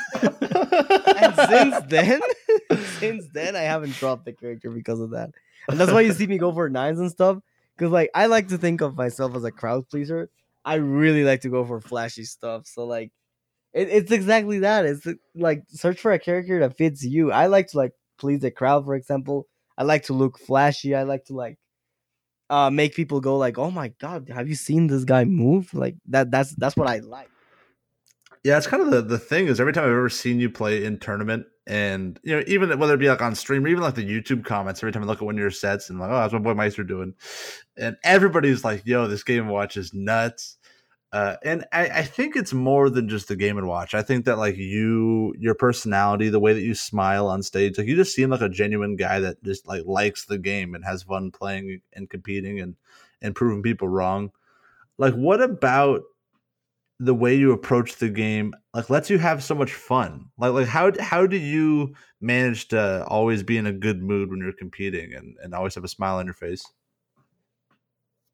and since then, since then, I haven't dropped the character because of that, and that's why you see me go for nines and stuff. Because like I like to think of myself as a crowd pleaser. I really like to go for flashy stuff. So like, it, it's exactly that. It's like search for a character that fits you. I like to like please the crowd, for example. I like to look flashy. I like to like uh make people go like, "Oh my god, have you seen this guy move?" Like that. That's that's what I like. Yeah, it's kind of the, the thing is every time I've ever seen you play in tournament, and you know, even whether it be like on stream or even like the YouTube comments, every time I look at one of your sets and I'm like, oh, that's my boy Meister doing, and everybody's like, yo, this Game and Watch is nuts. Uh, and I, I think it's more than just the Game and Watch. I think that like you, your personality, the way that you smile on stage, like you just seem like a genuine guy that just like likes the game and has fun playing and competing and and proving people wrong. Like, what about the way you approach the game like lets you have so much fun? Like like how how do you manage to always be in a good mood when you're competing and, and always have a smile on your face?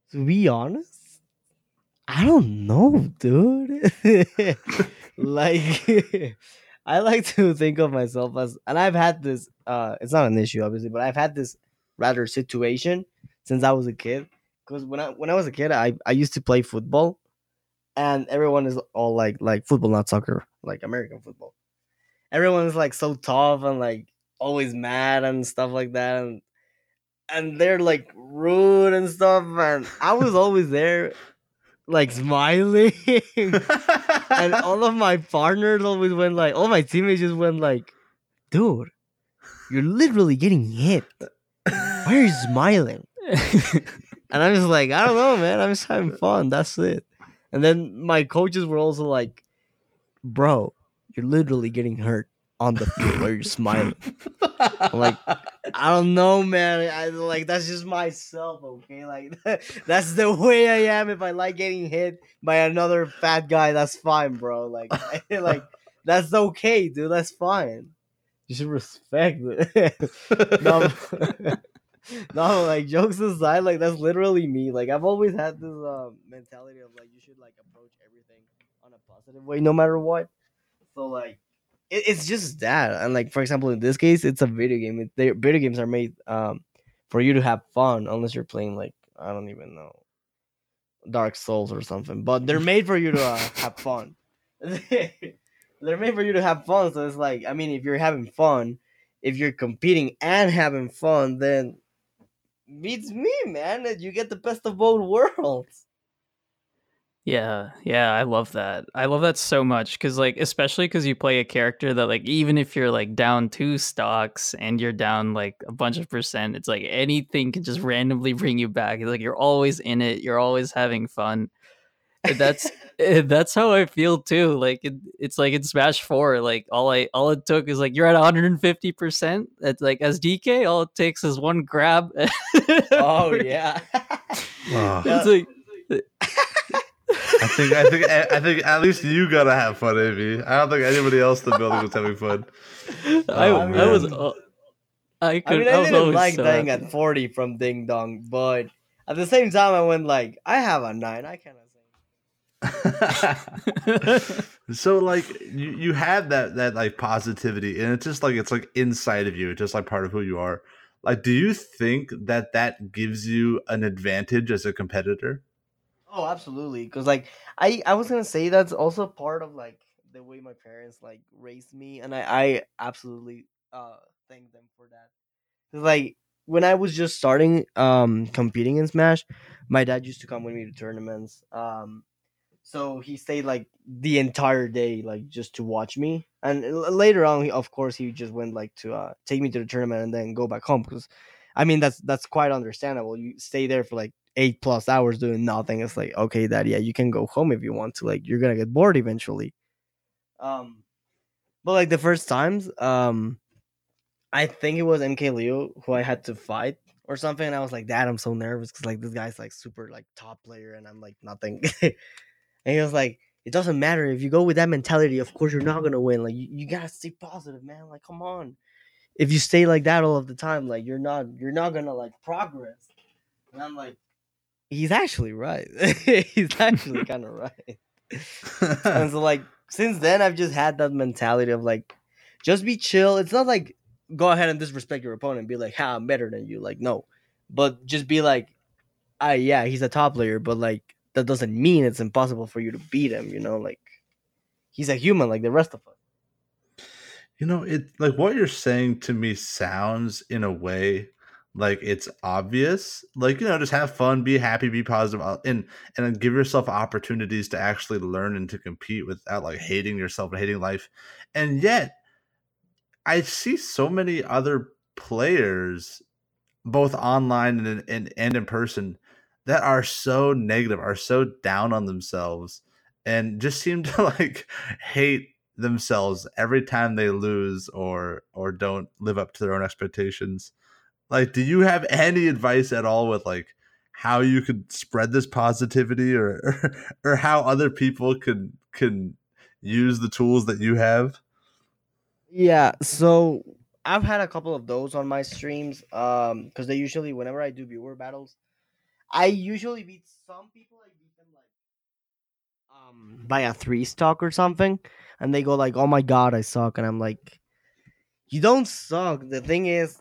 To be honest, I don't know, dude. Like, I like to think of myself as, and I've had this. Uh, it's not an issue, obviously, but I've had this rather situation since I was a kid. Because when I when I was a kid, I I used to play football, and everyone is all like like football, not soccer, like American football. Everyone is like so tough and like always mad and stuff like that, and and they're like rude and stuff. And I was always there, like smiling, and all of my partners always went like, all my teammates just went like, "Dude, you're literally getting hit. Why are you smiling?" And I'm just like, I don't know, man. I'm just having fun. That's it. And then my coaches were also like, "Bro, you're literally getting hurt on the field. Why are you smiling?" I'm like, I don't know, man. I like that's just myself, okay? Like that's the way I am. If I like getting hit by another fat guy, that's fine, bro. Like, like that's okay, dude. That's fine. You should respect it. no, no, like jokes aside, like that's literally me. Like I've always had this um, mentality of like you should like approach everything on a positive way, no matter what. So like it, it's just that, and like for example, in this case, it's a video game. It, they, video games are made um for you to have fun, unless you're playing like I don't even know Dark Souls or something. But they're made for you to uh, have fun. They're made for you to have fun. So it's like I mean, if you're having fun, if you're competing and having fun, then beats me, man. You get the best of both worlds. Yeah, yeah, I love that. I love that so much because, like, especially because you play a character that, like, even if you're like down two stocks and you're down like a bunch of percent, it's like anything can just randomly bring you back. Like, you're always in it. You're always having fun. And that's that's how I feel too. Like, it, it's like in Smash Four. Like, all I all it took is like you're at one hundred fifty percent. It's like as D K, all it takes is one grab. Oh yeah. Oh. It's like. I think I think I think at least you gotta have fun, A V. I don't think anybody else in the building was having fun. I, Oh, I man. was. Uh, I could. I mean, I, I was didn't always like so dying happy. at forty from Ding Dong, but at the same time, I went like, I have a nine. I cannot say. So like you you have that that like positivity, and it's just like it's like inside of you. It's just like part of who you are. Like, do you think that that gives you an advantage as a competitor? Oh, absolutely. Because like I, I was gonna say that's also part of like the way my parents like raised me, and I, I absolutely uh thank them for that. Because like when I was just starting um competing in Smash, my dad used to come with me to tournaments. Um, so he stayed like the entire day, like just to watch me. And l- later on, he, of course, he just went like to uh take me to the tournament and then go back home. Because I mean that's that's quite understandable. You stay there for like eight plus hours doing nothing. It's like okay, dad, yeah, you can go home if you want to. Like you're gonna get bored eventually. Um, but like the first times, um, I think it was M K Leo who I had to fight or something, and I was like, dad, I'm so nervous because like this guy's like super like top player, and I'm like nothing. And he was like, it doesn't matter if you go with that mentality. Of course, you're not gonna win. Like you, you gotta stay positive, man. Like come on. If you stay like that all of the time, like you're not you're not gonna like progress. And I'm like, he's actually right. He's actually kind of right. And so like since then, I've just had that mentality of like, just be chill. It's not like go ahead and disrespect your opponent and be like, "Ha, I'm better than you." Like no, but just be like, "Ah, yeah, he's a top player," but like that doesn't mean it's impossible for you to beat him. You know, like he's a human like the rest of us. You know, it like what you're saying to me sounds in a way like it's obvious. Like, you know, just have fun, be happy, be positive, uh, and and then give yourself opportunities to actually learn and to compete without like hating yourself and hating life. And yet, I see so many other players, both online and and, and in person, that are so negative, are so down on themselves, and just seem to like hate themselves every time they lose or or don't live up to their own expectations. Like, do you have any advice at all with like how you could spread this positivity, or or, or how other people can can use the tools that you have? Yeah, so I've had a couple of those on my streams. Um, because they usually whenever I do viewer battles, I usually beat some people. I beat them like um by a three stock or something, and they go like, "Oh my god, I suck," and I'm like, "You don't suck." The thing is,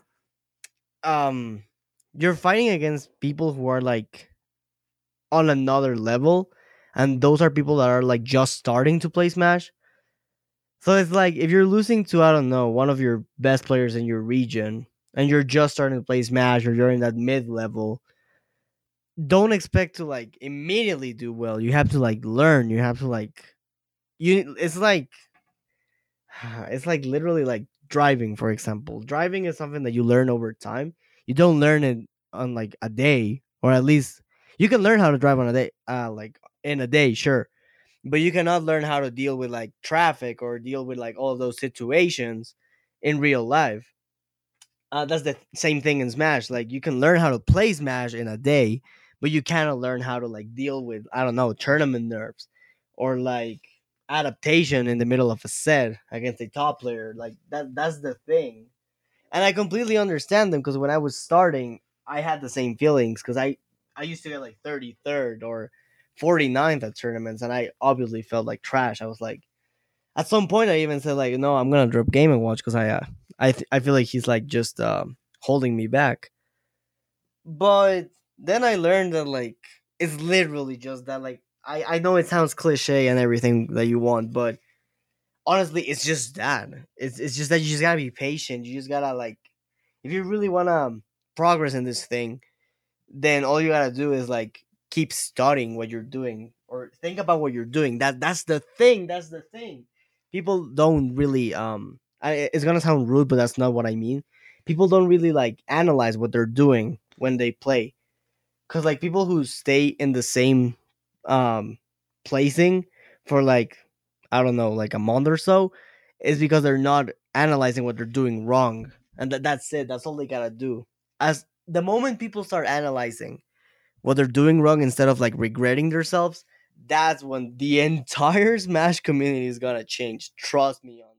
um, you're fighting against people who are like on another level, and those are people that are like just starting to play Smash. So it's like if you're losing to, I don't know, one of your best players in your region, and you're just starting to play Smash, or you're in that mid level, don't expect to like immediately do well. You have to like learn. You have to like you. It's like it's like literally like driving, for example. Driving is something that you learn over time. You don't learn it on like a day, or at least you can learn how to drive on a day, uh, like in a day, sure, but you cannot learn how to deal with like traffic or deal with like all of those situations in real life. Uh, that's the same thing in Smash. Like you can learn how to play Smash in a day, but you cannot learn how to like deal with, I don't know, tournament nerves or like adaptation in the middle of a set against a top player. Like that that's the thing. And I completely understand them because when I was starting, I had the same feelings because I I used to get like thirty-third or forty-ninth at tournaments, and I obviously felt like trash. I was like, at some point, I even said like, no, I'm gonna drop Game and Watch because I uh, I th- I feel like he's like just um, holding me back. But then I learned that like it's literally just that. Like I I know it sounds cliche and everything that you want, but honestly, it's just that. It's it's just that you just gotta be patient. You just gotta like, if you really wanna um, progress in this thing, then all you gotta do is like keep studying what you're doing or think about what you're doing. That that's the thing. That's the thing. People don't really um. I, it's gonna sound rude, but that's not what I mean. People don't really like analyze what they're doing when they play, because like people who stay in the same um placing for like, I don't know, like a month or so, is because they're not analyzing what they're doing wrong, and that that's it. That's all they gotta do. As the moment people start analyzing what they're doing wrong instead of like regretting themselves, that's when the entire Smash community is gonna change. Trust me on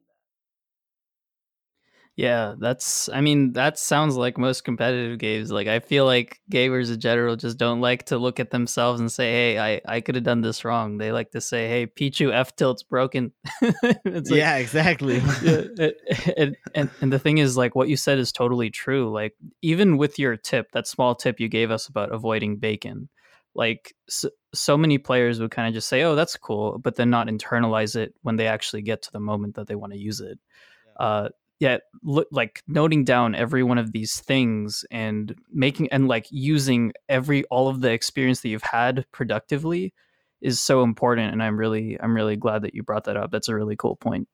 Yeah, that's I mean, that sounds like most competitive games. Like I feel like gamers in general just don't like to look at themselves and say, "Hey, I I could have done this wrong." They like to say, "Hey, Pichu F tilt's broken." that. It's like Yeah, exactly. yeah, it- and and and the thing is like what you said is totally true. Like even with your tip, that small tip you gave us about avoiding bacon, like so, so many players would kind of just say, "Oh, that's cool," but then not internalize it when they actually get to the moment that they want to use it. uh yeah, look, like noting down every one of these things and making and like using every all of the experience that you've had productively is so important, and i'm really i'm really glad that you brought that up. That's a really cool point.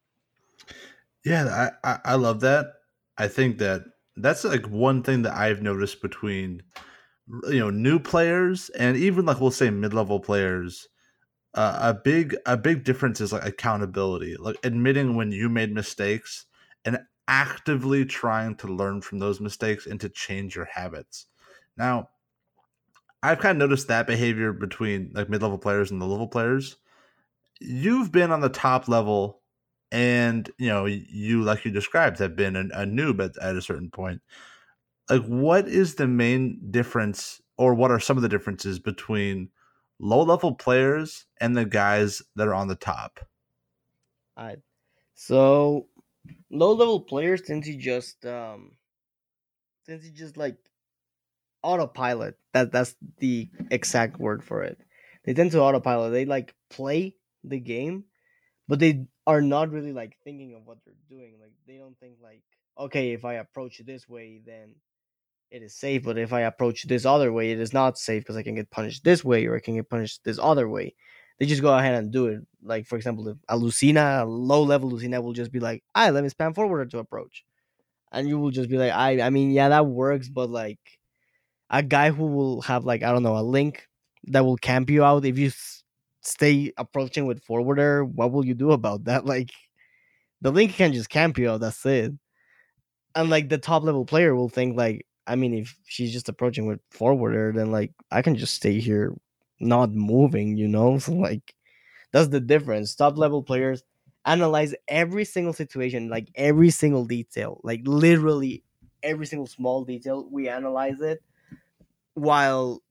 Yeah, I, I I love that. I think that that's like one thing that I've noticed between you know new players and even like we'll say mid level players. Uh, a big a big difference is like accountability, like admitting when you made mistakes and actively trying to learn from those mistakes and to change your habits. Now, I've kind of noticed that behavior between like mid level players and the level players. You've been on the top level, and you know you like you described have been a, a noob at, at a certain point. Like, what is the main difference, or what are some of the differences between low level players and the guys that are on the top? Alright. So low level players tend to just um tend to just like autopilot. That that's the exact word for it. They tend to autopilot. They like play the game, but they are not really like thinking of what they're doing. Like they don't think like, okay, if I approach it this way, then it is safe. But if I approach this other way, it is not safe because I can get punished this way or I can get punished this other way. They just go ahead and do it. Like for example, if a Lucina, a low level Lucina, will just be like, "I let me spam forwarder to approach," and you will just be like, "I, I mean, yeah, that works, but like." A guy who will have like, I don't know, a link that will camp you out if you s- stay approaching with forwarder. What will you do about that? Like the link can just camp you out. That's it. And like the top level player will think like, I mean, if she's just approaching with forwarder, then like I can just stay here, not moving. You know, so like that's the difference. Top level players analyze every single situation, like every single detail, like literally every single small detail. We analyze it, while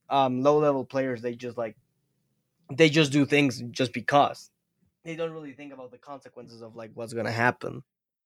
um low level players, they just like they just do things just because they don't really think about the consequences of like what's gonna happen.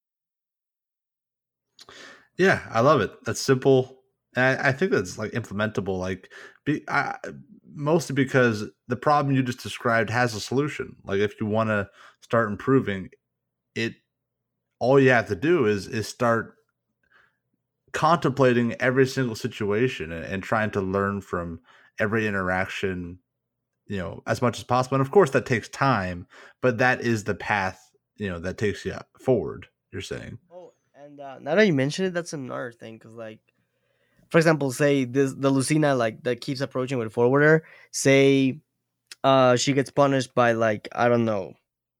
Yeah, I love it. That's simple. And I, I think that's like implementable. Like, be, I, mostly because the problem you just described has a solution. Like, if you want to start improving, it all you have to do is is start contemplating every single situation and, and trying to learn from every interaction, you know, as much as possible. And of course, that takes time, but that is the path, you know, that takes you forward. You're saying, Oh, and uh, now that you mention it, that's another thing. Because like, for example, say this the Lucina like that keeps approaching with forwarder. Say, uh, she gets punished by like I don't know.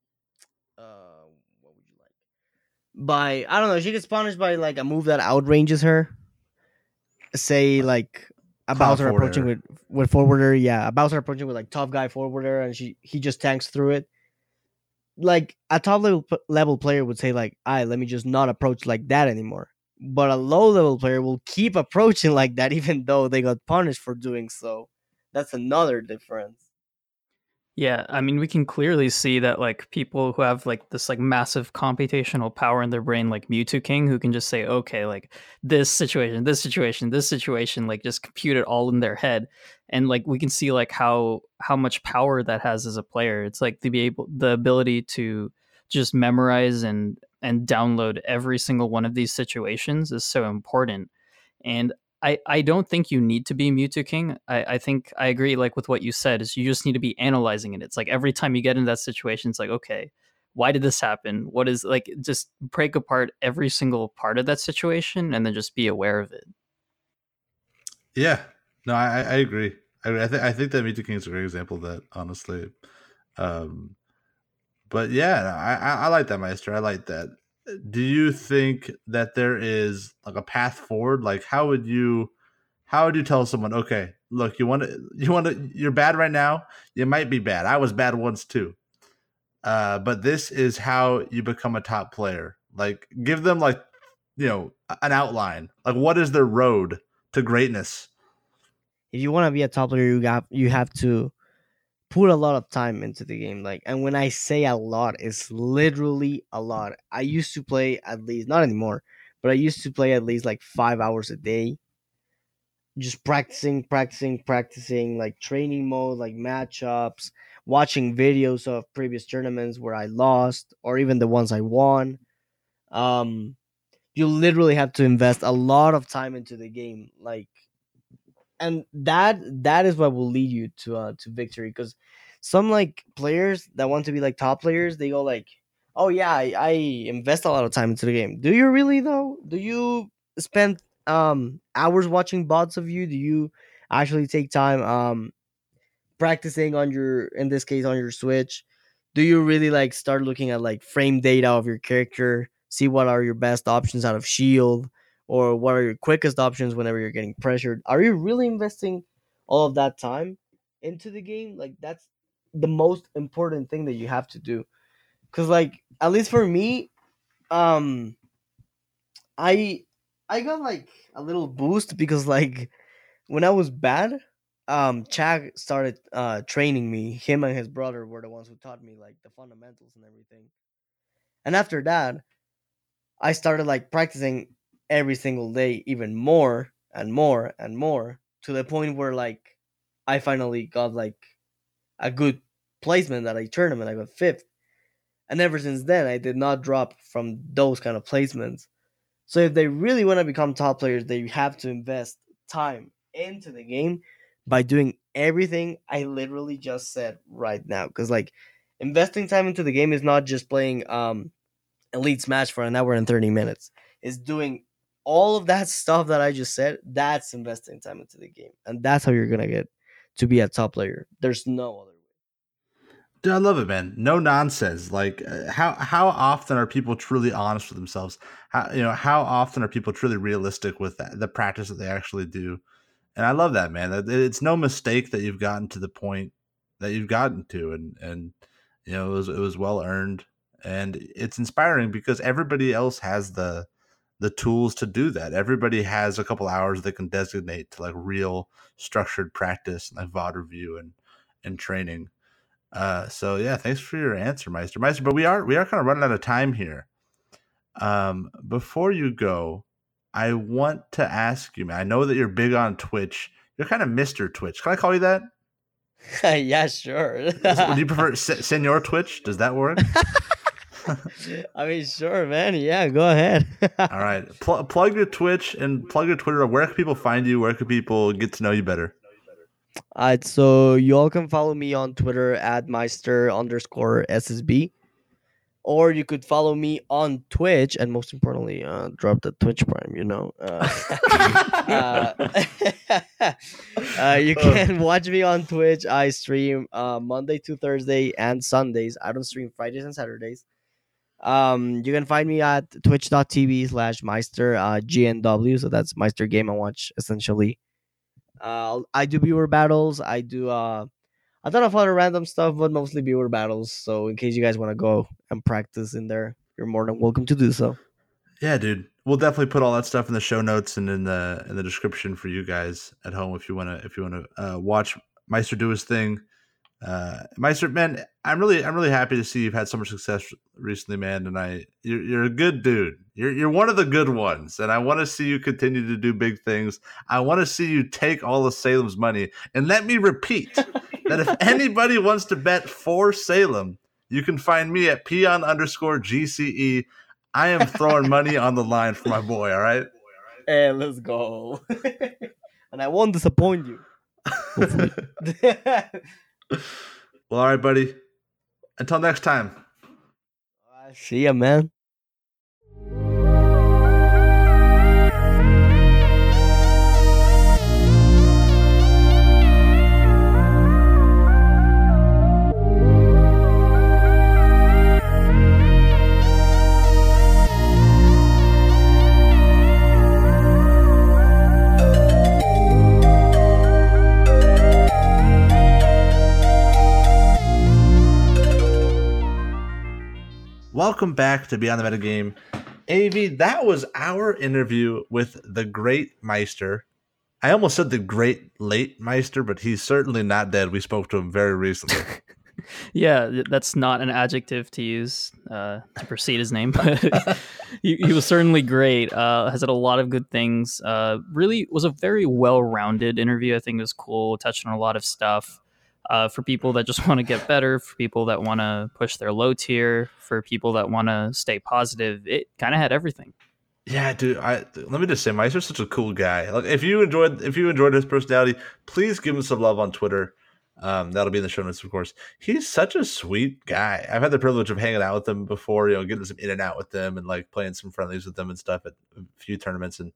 Uh, what would you like? By I don't know. She gets punished by like a move that outranges her. Say like a cloud Bowser forward approaching error. with with forwarder. Yeah, a Bowser approaching with like tough guy forwarder, and she he just tanks through it. Like a top level p- level player would say like, "I let me just not approach like that anymore." But a low level player will keep approaching like that even though they got punished for doing so. That's another difference. Yeah, I mean, we can clearly see that like people who have like this like massive computational power in their brain, like Mewtwo King, who can just say, okay, like this situation, this situation, this situation, like just compute it all in their head, and like we can see like how how much power that has as a player. It's like to be able the ability to just memorize and and download every single one of these situations is so important. And I, I don't think you need to be Mewtwo King. I, I think I agree like with what you said is you just need to be analyzing it. It's like every time you get in that situation, it's like, okay, why did this happen? What is like just break apart every single part of that situation and then just be aware of it. Yeah, no, I, I agree. I, agree. I think I think that Mewtwo King is a great example of that, honestly. Um, but yeah, I, I, I like that, Meister. I like that. Do you think that there is like a path forward? Like, how would you, how would you tell someone, okay, look, you want to, you want to, you're bad right now. You might be bad. I was bad once too. Uh, but this is how you become a top player. Like, give them like, you know, an outline. Like, what is their road to greatness? If you want to be a top player, you got you have to put a lot of time into the game. Like, and when I say a lot, it's literally a lot. I used to play at least not anymore, but I used to play at least like five hours a day, just practicing, practicing, practicing, like training mode, like matchups, watching videos of previous tournaments where I lost or even the ones I won. Um, you literally have to invest a lot of time into the game, like, and that that is what will lead you to uh to victory. Because some like players that want to be like top players, they go like, "Oh yeah, I, I invest a lot of time into the game." Do you really though? Do you spend um hours watching bots of you? Do you actually take time um practicing on your in this case on your Switch? Do you really like start looking at like frame data of your character, see what are your best options out of shield, or what are your quickest options whenever you're getting pressured? Are you really investing all of that time into the game? Like that's the most important thing that you have to do. Cause like at least for me, um I I got like a little boost because like when I was bad, um, Chag started uh training me. Him and his brother were the ones who taught me like the fundamentals and everything. And after that, I started like practicing every single day, even more and more and more, to the point where like I finally got like a good placement at a tournament. I got fifth, and ever since then, I did not drop from those kind of placements. So if they really want to become top players, they have to invest time into the game by doing everything I literally just said right now. Because like investing time into the game is not just playing um Elite Smash for an hour and thirty minutes. It's doing all of that stuff that I just said. That's investing time into the game. And that's how you're gonna get to be a top player. There's no other way. Dude, I love it, man. No nonsense. Like, uh, how how often are people truly honest with themselves? How you know how often are people truly realistic with that, the practice that they actually do? And I love that, man. That- It's no mistake that you've gotten to the point that you've gotten to, and and you know it was it was well earned, and it's inspiring because everybody else has the the tools to do that. Everybody has a couple hours they can designate to like real structured practice, like V O D review and and training. Uh, so yeah, thanks for your answer, Meister. Meister, but we are we are kind of running out of time here. Um, before you go, I want to ask you, man. I know that you're big on Twitch. You're kind of Mister Twitch. Can I call you that? Yeah, sure. Would you prefer Se- Senor Twitch? Does that work? I mean, sure, man. Yeah, go ahead. All right, Pl- plug your Twitch and plug your Twitter. Where can people find you? Where can people get to know you better? All right, so you all can follow me on Twitter at Meister underscore S S B. Or you could follow me on Twitch, and most importantly, uh, drop the Twitch Prime, you know. Uh, uh, uh, you can watch me on Twitch. I stream uh, Monday to Thursday and Sundays. I don't stream Fridays and Saturdays. Um, you can find me at twitch.tv slash Meister uh, G N W. So that's Meister Game and Watch, essentially. Uh, I do viewer battles. I do... Uh, I don't know if other random stuff, but mostly viewer battles. So in case you guys want to go and practice in there, you're more than welcome to do so. Yeah, dude. We'll definitely put all that stuff in the show notes and in the in the description for you guys at home if you wanna if you wanna uh, watch Meister do his thing. Uh, Meister, man, I'm really I'm really happy to see you've had so much success recently, man. And I you're you're a good dude. You're you're one of the good ones, and I want to see you continue to do big things. I want to see you take all of Salem's money. And let me repeat that if anybody wants to bet for Salem, you can find me at peon underscore G C E. I am throwing money on the line for my boy, all right? Hey, let's go. And I won't disappoint you. Well, all right, buddy. Until next time. See ya, man. Welcome back to Beyond the Metagame. A V, that was our interview with the great Meister. I almost said the great late Meister, but he's certainly not dead. We spoke to him very recently. Yeah, that's not an adjective to use uh, to precede his name, but he, he was certainly great. Uh, has had a lot of good things. Uh, really was a very well-rounded interview. I think it was cool, touched on a lot of stuff. Uh, for people that just want to get better, for people that want to push their low tier, for people that want to stay positive, it kind of had everything. Yeah, dude. I let me just say, Meister's such a cool guy. Like, if you enjoyed, if you enjoyed his personality, please give him some love on Twitter. Um, that'll be in the show notes, of course. He's such a sweet guy. I've had the privilege of hanging out with him before, you know, getting some in and out with them, and like playing some friendlies with them and stuff at a few tournaments. And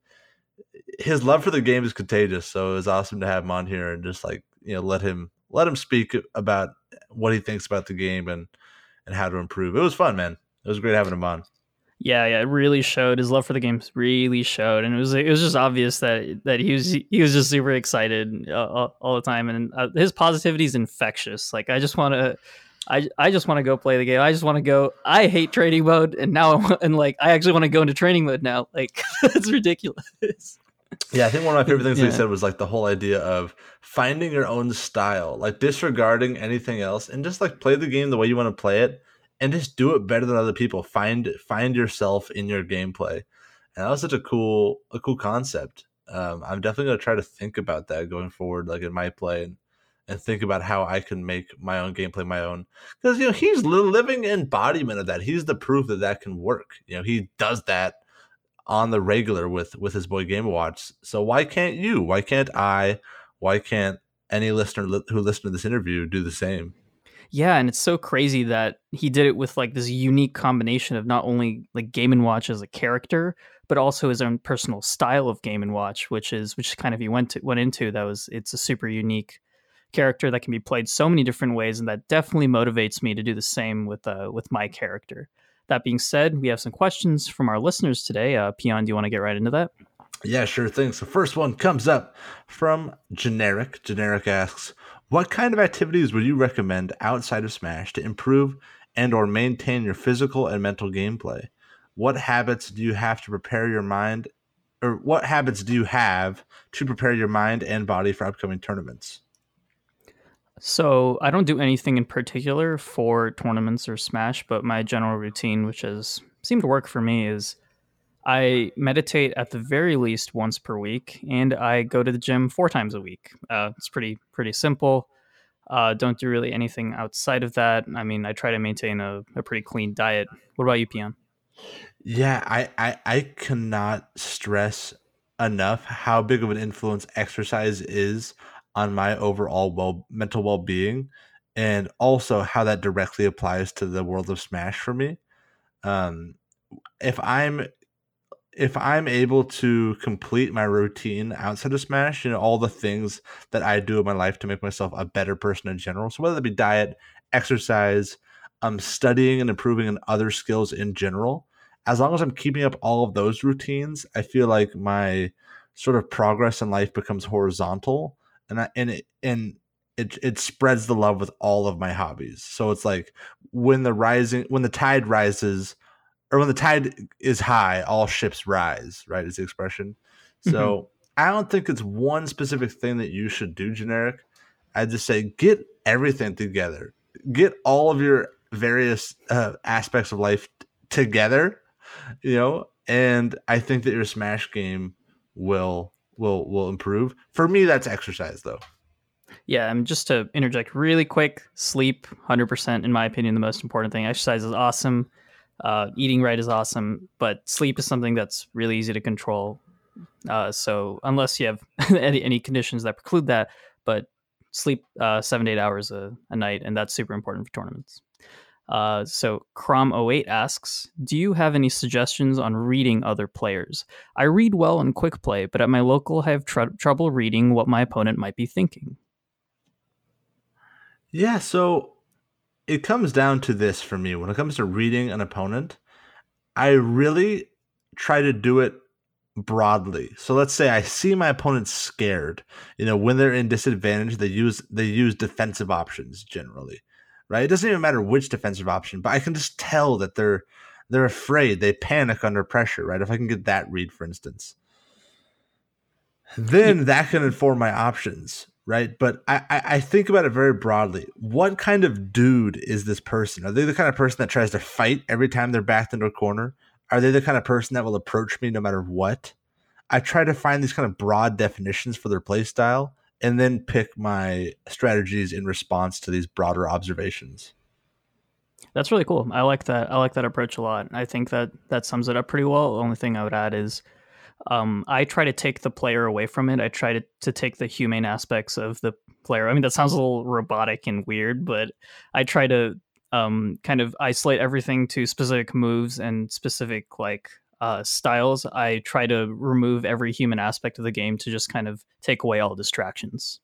his love for the game is contagious. So it was awesome to have him on here and just like, you know, let him. Let him speak about what he thinks about the game and, and how to improve. It was fun, man. It was great having him on. Yeah, yeah, it really showed. His love for the game really showed, and it was it was just obvious that that he was he was just super excited uh, all, all the time, and uh, his positivity is infectious. Like I just want to, I I just want to go play the game. I just want to go. I hate training mode, and now I want, and like I actually want to go into training mode now. Like that's ridiculous. Yeah, I think one of my favorite things yeah. they said was like the whole idea of finding your own style, like disregarding anything else, and just like play the game the way you want to play it, and just do it better than other people. Find find yourself in your gameplay, and that was such a cool a cool concept. Um, I'm definitely gonna try to think about that going forward, like in my play, and and think about how I can make my own gameplay my own. Because you know he's the living embodiment of that. He's the proof that that can work. You know he does that on the regular with with his boy Game and Watch. So why can't you? Why can't I? Why can't any listener li- who listened to this interview do the same? Yeah, and it's so crazy that he did it with like this unique combination of not only like Game and Watch as a character, but also his own personal style of Game and Watch, which is which kind of he went to went into. That was it's a super unique character that can be played so many different ways, and that definitely motivates me to do the same with uh with my character. That being said, we have some questions from our listeners today. Uh, Peon, do you want to get right into that? Yeah, sure thing. So first one comes up from Generic. Generic asks, what kind of activities would you recommend outside of Smash to improve and or maintain your physical and mental gameplay? what habits do you have to prepare your mind, or what habits do you have to prepare your mind and body for upcoming tournaments? So I don't do anything in particular for tournaments or Smash, but my general routine, which has seemed to work for me, is I meditate at the very least once per week, and I go to the gym four times a week. Uh, it's pretty pretty simple. Uh, don't do really anything outside of that. I mean, I try to maintain a, a pretty clean diet. What about you, Pion? Yeah, I, I I cannot stress enough how big of an influence exercise is on my overall well mental well being, and also how that directly applies to the world of Smash for me. Um, if I'm if I'm able to complete my routine outside of Smash, you know, all the things that I do in my life to make myself a better person in general. So whether that be diet, exercise, um, studying and improving in other skills in general, as long as I'm keeping up all of those routines, I feel like my sort of progress in life becomes horizontal, and I, and it and it it spreads the love with all of my hobbies. So it's like when the rising when the tide rises, or when the tide is high, all ships rise, right? Is the expression. Mhm. So I don't think it's one specific thing that you should do, generic. I just say get everything together, get all of your various uh, aspects of life t- together, you know. And I think that your Smash game will will will improve. For me, that's exercise, though. Yeah, and just to interject really quick, sleep, one hundred percent, in my opinion, the most important thing. Exercise is awesome. Uh, eating right is awesome, but sleep is something that's really easy to control. Uh, so unless you have any, any conditions that preclude that, but sleep uh, seven to eight hours a, a night, and that's super important for tournaments. Uh, so Crom oh eight asks, do you have any suggestions on reading other players? I read well in quick play, but at my local I have tr- trouble reading what my opponent might be thinking. Yeah, so it comes down to this for me. When it comes to reading an opponent, I really try to do it broadly. So let's say I see my opponent scared. You know, when they're in disadvantage, they use they use defensive options generally, right? It doesn't even matter which defensive option, but I can just tell that they're they're afraid. They panic under pressure, right? If I can get that read, for instance, then that can inform my options, right? But I, I, I think about it very broadly. What kind of dude is this person? Are they the kind of person that tries to fight every time they're backed into a corner? Are they the kind of person that will approach me no matter what? I try to find these kind of broad definitions for their play style and then pick my strategies in response to these broader observations. That's really cool. I like that. I like that approach a lot. I think that that sums it up pretty well. The only thing I would add is um, I try to take the player away from it. I try to, to take the humane aspects of the player. I mean, that sounds a little robotic and weird, but I try to um, kind of isolate everything to specific moves and specific like uh, styles. I try to remove every human aspect of the game to just kind of take away all distractions.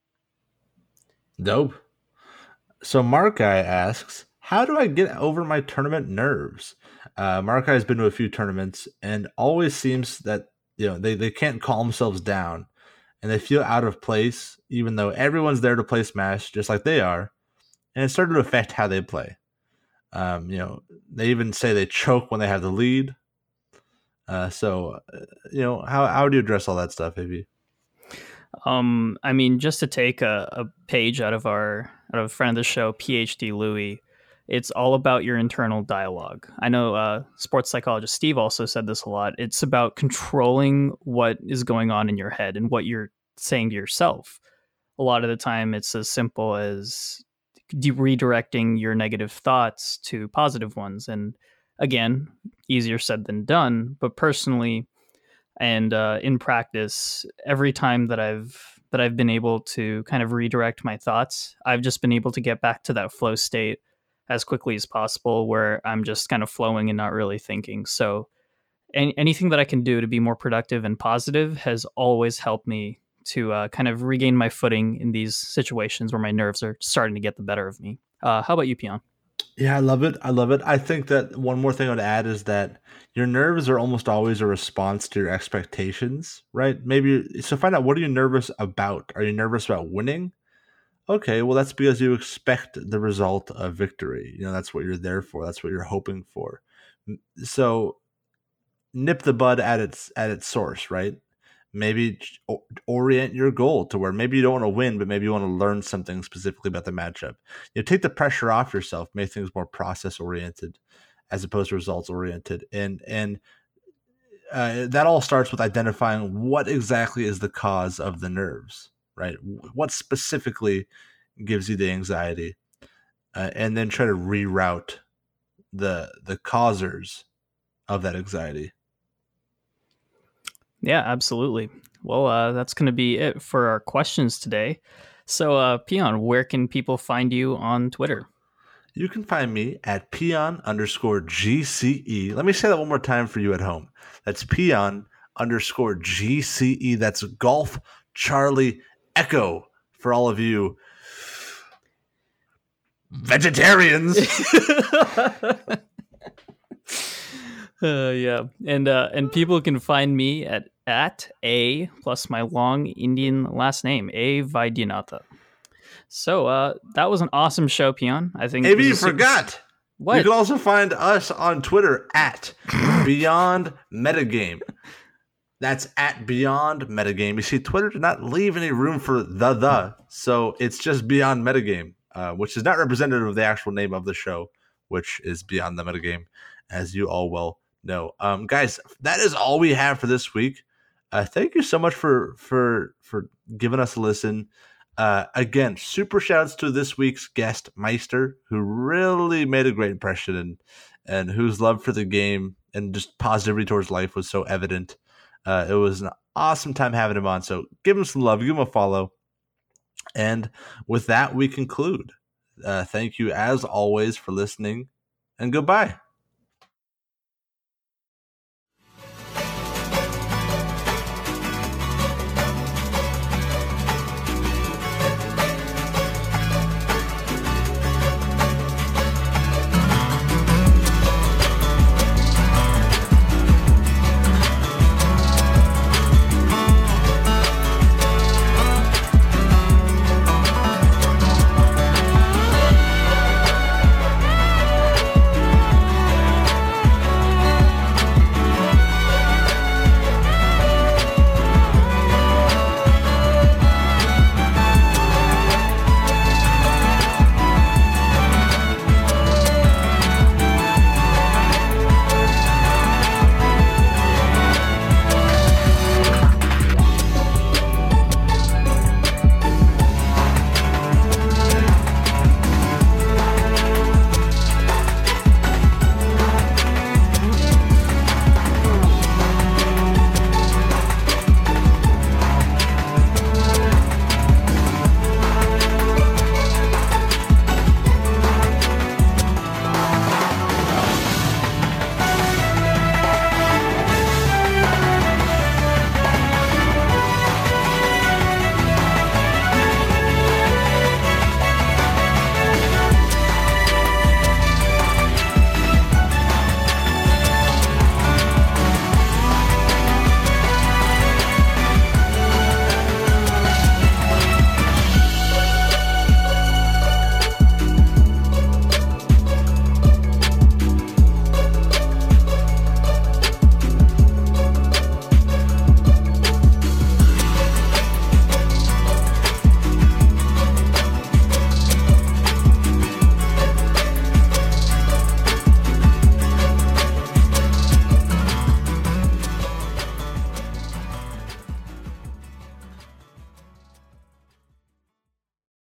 Dope. So Mark Guy asks, how do I get over my tournament nerves? Uh, Mark Guy has been to a few tournaments and always seems that you know they, they can't calm themselves down and they feel out of place, even though everyone's there to play Smash just like they are, and it's started to affect how they play. Um, you know, they even say they choke when they have the lead. Uh, so, uh, you know, how how do you address all that stuff, A B? Um, I mean, just to take a, a page out of our out of a friend of the show, PhD Louis, it's all about your internal dialogue. I know uh, sports psychologist Steve also said this a lot. It's about controlling what is going on in your head and what you're saying to yourself. A lot of the time, it's as simple as de- redirecting your negative thoughts to positive ones. And again, easier said than done. But personally, and uh, in practice, every time that I've that I've been able to kind of redirect my thoughts, I've just been able to get back to that flow state as quickly as possible, where I'm just kind of flowing and not really thinking. So, any, anything that I can do to be more productive and positive has always helped me to uh, kind of regain my footing in these situations where my nerves are starting to get the better of me. Uh, how about you, Pion? Yeah, I love it. I love it. I think that one more thing I would add is that your nerves are almost always a response to your expectations, right? Maybe so find out, what are you nervous about? Are you nervous about winning? Okay, well that's because you expect the result of victory. You know, that's what you're there for. That's what you're hoping for. M- So nip the bud at its at its source, right? Maybe orient your goal to where maybe you don't want to win, but maybe you want to learn something specifically about the matchup. You know, take the pressure off yourself, make things more process oriented as opposed to results oriented. And and uh, that all starts with identifying what exactly is the cause of the nerves, right? What specifically gives you the anxiety, uh, and then try to reroute the the causers of that anxiety. Yeah, absolutely. Well, uh, that's going to be it for our questions today. So, uh, Peon, where can people find you on Twitter? You can find me at peon underscore G C E. Let me say that one more time for you at home. That's peon underscore G C E. That's Golf Charlie Echo for all of you vegetarians. Uh, yeah, and uh, and people can find me at at a plus my long Indian last name, A Vaidyanatha. So uh, that was an awesome show, Peon. I think maybe you forgot. Super... What? You can also find us on Twitter at Beyond Metagame. That's at Beyond Metagame. You see, Twitter did not leave any room for the the, so it's just Beyond Metagame, uh, which is not representative of the actual name of the show, which is Beyond the Metagame, as you all well know. Um, guys, that is all we have for this week. Uh, thank you so much for for for giving us a listen. Uh, again, super shouts to this week's guest, Meister, who really made a great impression and and whose love for the game and just positivity towards life was so evident. Uh, it was an awesome time having him on. So give him some love, give him a follow. And with that, we conclude. Uh, thank you, as always, for listening, and goodbye.